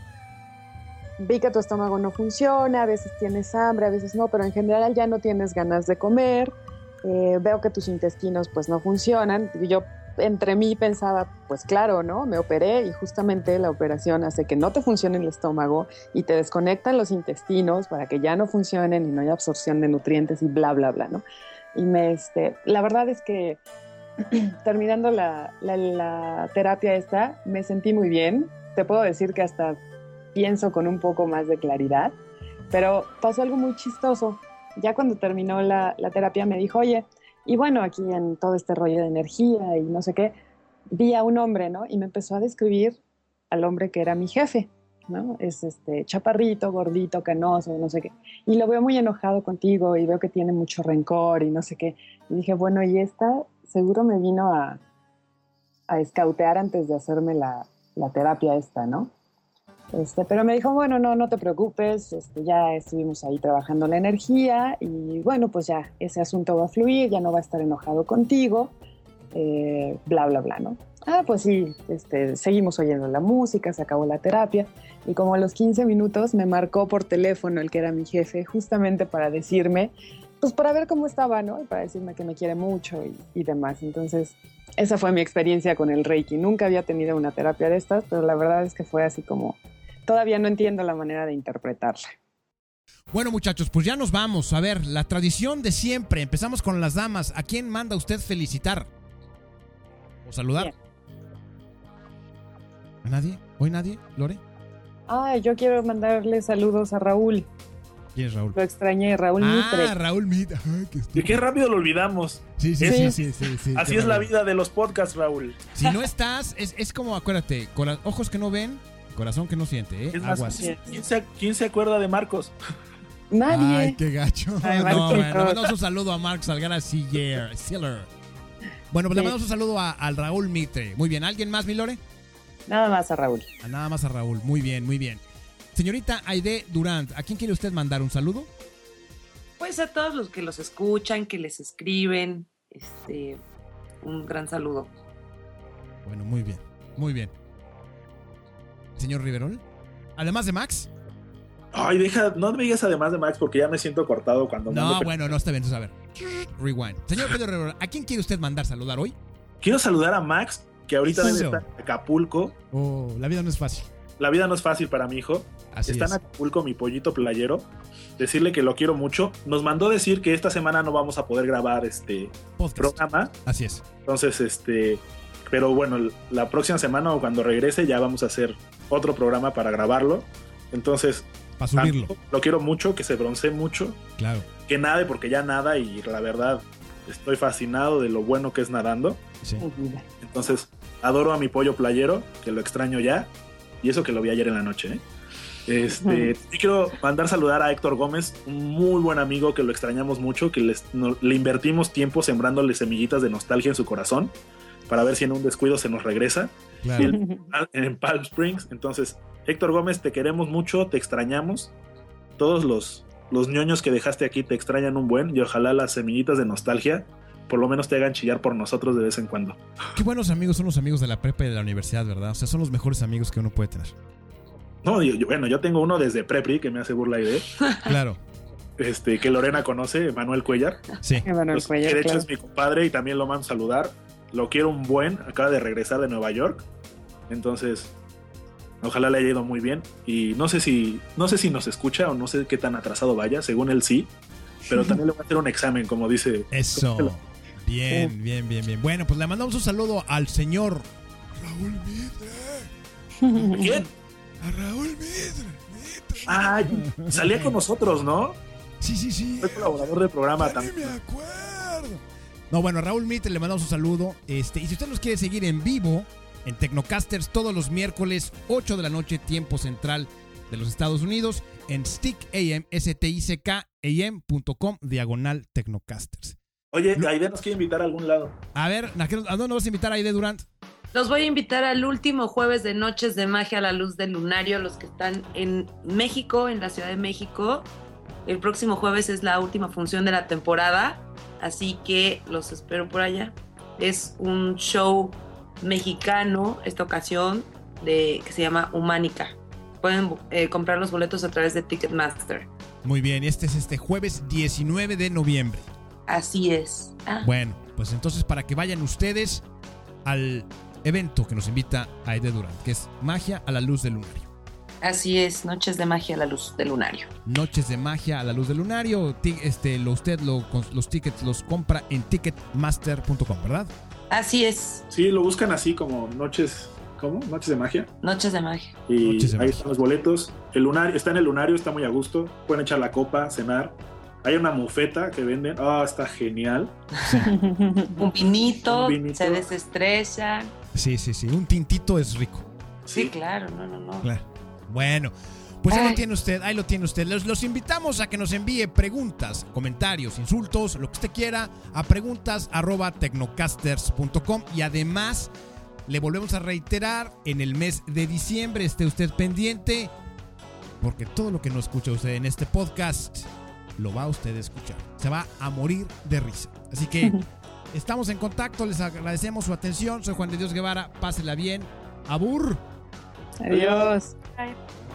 Vi que tu estómago no funciona, a veces tienes hambre, a veces no, pero en general ya no tienes ganas de comer. Veo que tus intestinos pues no funcionan. Yo entre mí pensaba, pues claro, ¿no? Me operé y justamente la operación hace que no te funcione el estómago y te desconectan los intestinos para que ya no funcionen y no haya absorción de nutrientes y bla, bla, bla, ¿no? Y la verdad es que terminando la terapia esta, me sentí muy bien. Te puedo decir que hasta pienso con un poco más de claridad, pero pasó algo muy chistoso. Ya cuando terminó la terapia me dijo, oye, y bueno, aquí en todo este rollo de energía y no sé qué, vi a un hombre, ¿no? Y me empezó a describir al hombre que era mi jefe, ¿no? Es chaparrito, gordito, canoso, no sé qué. Y lo veo muy enojado contigo y veo que tiene mucho rencor y no sé qué. Y dije, bueno, y esta seguro me vino a escautear antes de hacerme la terapia esta, ¿no? Pero me dijo, bueno, no te preocupes, ya estuvimos ahí trabajando la energía y bueno, pues ya ese asunto va a fluir, ya no va a estar enojado contigo, bla, bla, bla, ¿no? Pues sí, seguimos oyendo la música, se acabó la terapia y como a los 15 minutos me marcó por teléfono el que era mi jefe justamente para decirme, pues para ver cómo estaba, ¿no? Y para decirme que me quiere mucho y demás. Entonces, esa fue mi experiencia con el Reiki. Nunca había tenido una terapia de estas, pero la verdad es que fue así como... Todavía no entiendo la manera de interpretarla. Bueno, muchachos, pues ya nos vamos. A ver, la tradición de siempre. Empezamos con las damas. ¿A quién manda usted felicitar? ¿O saludar? Bien. ¿A nadie? ¿Hoy nadie, Lore? Yo quiero mandarle saludos a Raúl. ¿Quién es Raúl? Lo extrañé, Raúl Mitre. Raúl Mitre. Qué rápido lo olvidamos. Sí. Así es la vida de los podcasts, Raúl. Si no estás, es como, acuérdate, con los ojos que no ven, corazón que no siente, ¿eh? Es más, ¿quién se acuerda de Marcos? Nadie. Ay, qué gacho. Le mandamos un saludo a Mark Salgara Siller. Bueno, pues le mandamos un saludo al Raúl Mitre. Muy bien, ¿alguien más, mi Lore? Nada más a Raúl. Nada más a Raúl, muy bien, muy bien. Señorita Aide Durant, ¿a quién quiere usted mandar un saludo? Pues a todos los que los escuchan, que les escriben, un gran saludo. Bueno, muy bien, muy bien. Señor Riverol, además de Max. Ay, no me digas además de Max porque ya me siento cortado cuando... No, bueno, no está bien, entonces a ver. Rewind. Señor Pedro Riverol, ¿a quién quiere usted mandar saludar hoy? Quiero saludar a Max, que ahorita debe estar en Acapulco. Oh, la vida no es fácil. La vida no es fácil para mi hijo. Está en Acapulco, mi pollito playero. Decirle que lo quiero mucho. Nos mandó decir que esta semana no vamos a poder grabar programa. Así es. Entonces, pero bueno, la próxima semana o cuando regrese ya vamos a hacer otro programa para grabarlo. Entonces, para subirlo. Lo quiero mucho, que se broncee mucho. Claro. Que nade porque ya nada y la verdad estoy fascinado de lo bueno que es nadando. Sí. Entonces, adoro a mi pollo playero, que lo extraño ya. Y eso que lo vi ayer en la noche, ¿eh? Y quiero mandar saludar a Héctor Gómez, un muy buen amigo que lo extrañamos mucho, que le invertimos tiempo sembrándole semillitas de nostalgia en su corazón para ver si en un descuido se nos regresa. Claro. En Palm Springs. Entonces, Héctor Gómez, te queremos mucho, te extrañamos. Todos los ñoños que dejaste aquí te extrañan un buen y ojalá las semillitas de nostalgia por lo menos te hagan chillar por nosotros de vez en cuando. Qué buenos amigos son los amigos de la prepa y de la universidad, ¿verdad? O sea, son los mejores amigos que uno puede tener. No, yo tengo uno desde Prepri que me hace burla y de. Claro. Que Lorena conoce, Manuel Cuellar. Sí. Manuel Cuellar, que de hecho claro. es mi compadre y también lo mando a saludar. Lo quiero un buen, acaba de regresar de Nueva York. Entonces, ojalá le haya ido muy bien. Y no sé si nos escucha o no sé qué tan atrasado vaya, según él sí. Pero también le voy a hacer un examen, como dice. Eso. Bien, bien, bien, bien. Bueno, pues le mandamos un saludo al señor Raúl Mitre. ¿Quién? A Raúl Mitre. Ah, salía con nosotros, ¿no? Sí. Fue colaborador del programa también. Me acuerdo. No, bueno, a Raúl Mitre le mandamos un saludo. Y si usted nos quiere seguir en vivo, en Tecnocasters, todos los miércoles, 8 de la noche, tiempo central de los Estados Unidos, en StickAM, stickam.com/Tecnocasters. Oye, Aide nos quiere invitar a algún lado. A ver, ¿a dónde vas a invitar a Aide Durant? Los voy a invitar al último jueves de Noches de Magia a la Luz del Lunario, los que están en México, en la Ciudad de México. El próximo jueves es la última función de la temporada, así que los espero por allá. Es un show mexicano, esta ocasión, que se llama Humánica. Pueden comprar los boletos a través de Ticketmaster. Muy bien, este es jueves 19 de noviembre. Así es. Bueno, pues entonces para que vayan ustedes al evento que nos invita Aide Durant, que es Magia a la Luz del Lunario. Así es, Noches de Magia a la Luz del Lunario. Noches de Magia a la Luz del Lunario. Los tickets los compra en ticketmaster.com, ¿verdad? Así es. Sí, lo buscan así como Noches... ¿Cómo? ¿Noches de Magia? Noches de Magia. Y Noches de ahí Magia. están los boletos. El lunario, está en el Lunario, está muy a gusto. Pueden echar la copa, cenar. Hay una mufeta que venden. Está genial. Un vinito, Un vinito. se desestrechan. Sí. Un tintito es rico. Sí, claro, no. Claro. Bueno, pues ahí lo tiene usted. Los invitamos a que nos envíe preguntas, comentarios, insultos, lo que usted quiera, a preguntas@tecnocasters.com. Y además, le volvemos a reiterar, en el mes de diciembre esté usted pendiente, porque todo lo que no escucha usted en este podcast lo va a usted a escuchar. Se va a morir de risa. Así que estamos en contacto, les agradecemos su atención. Soy Juan de Dios Guevara, pásela bien. Abur. Adiós. Bye.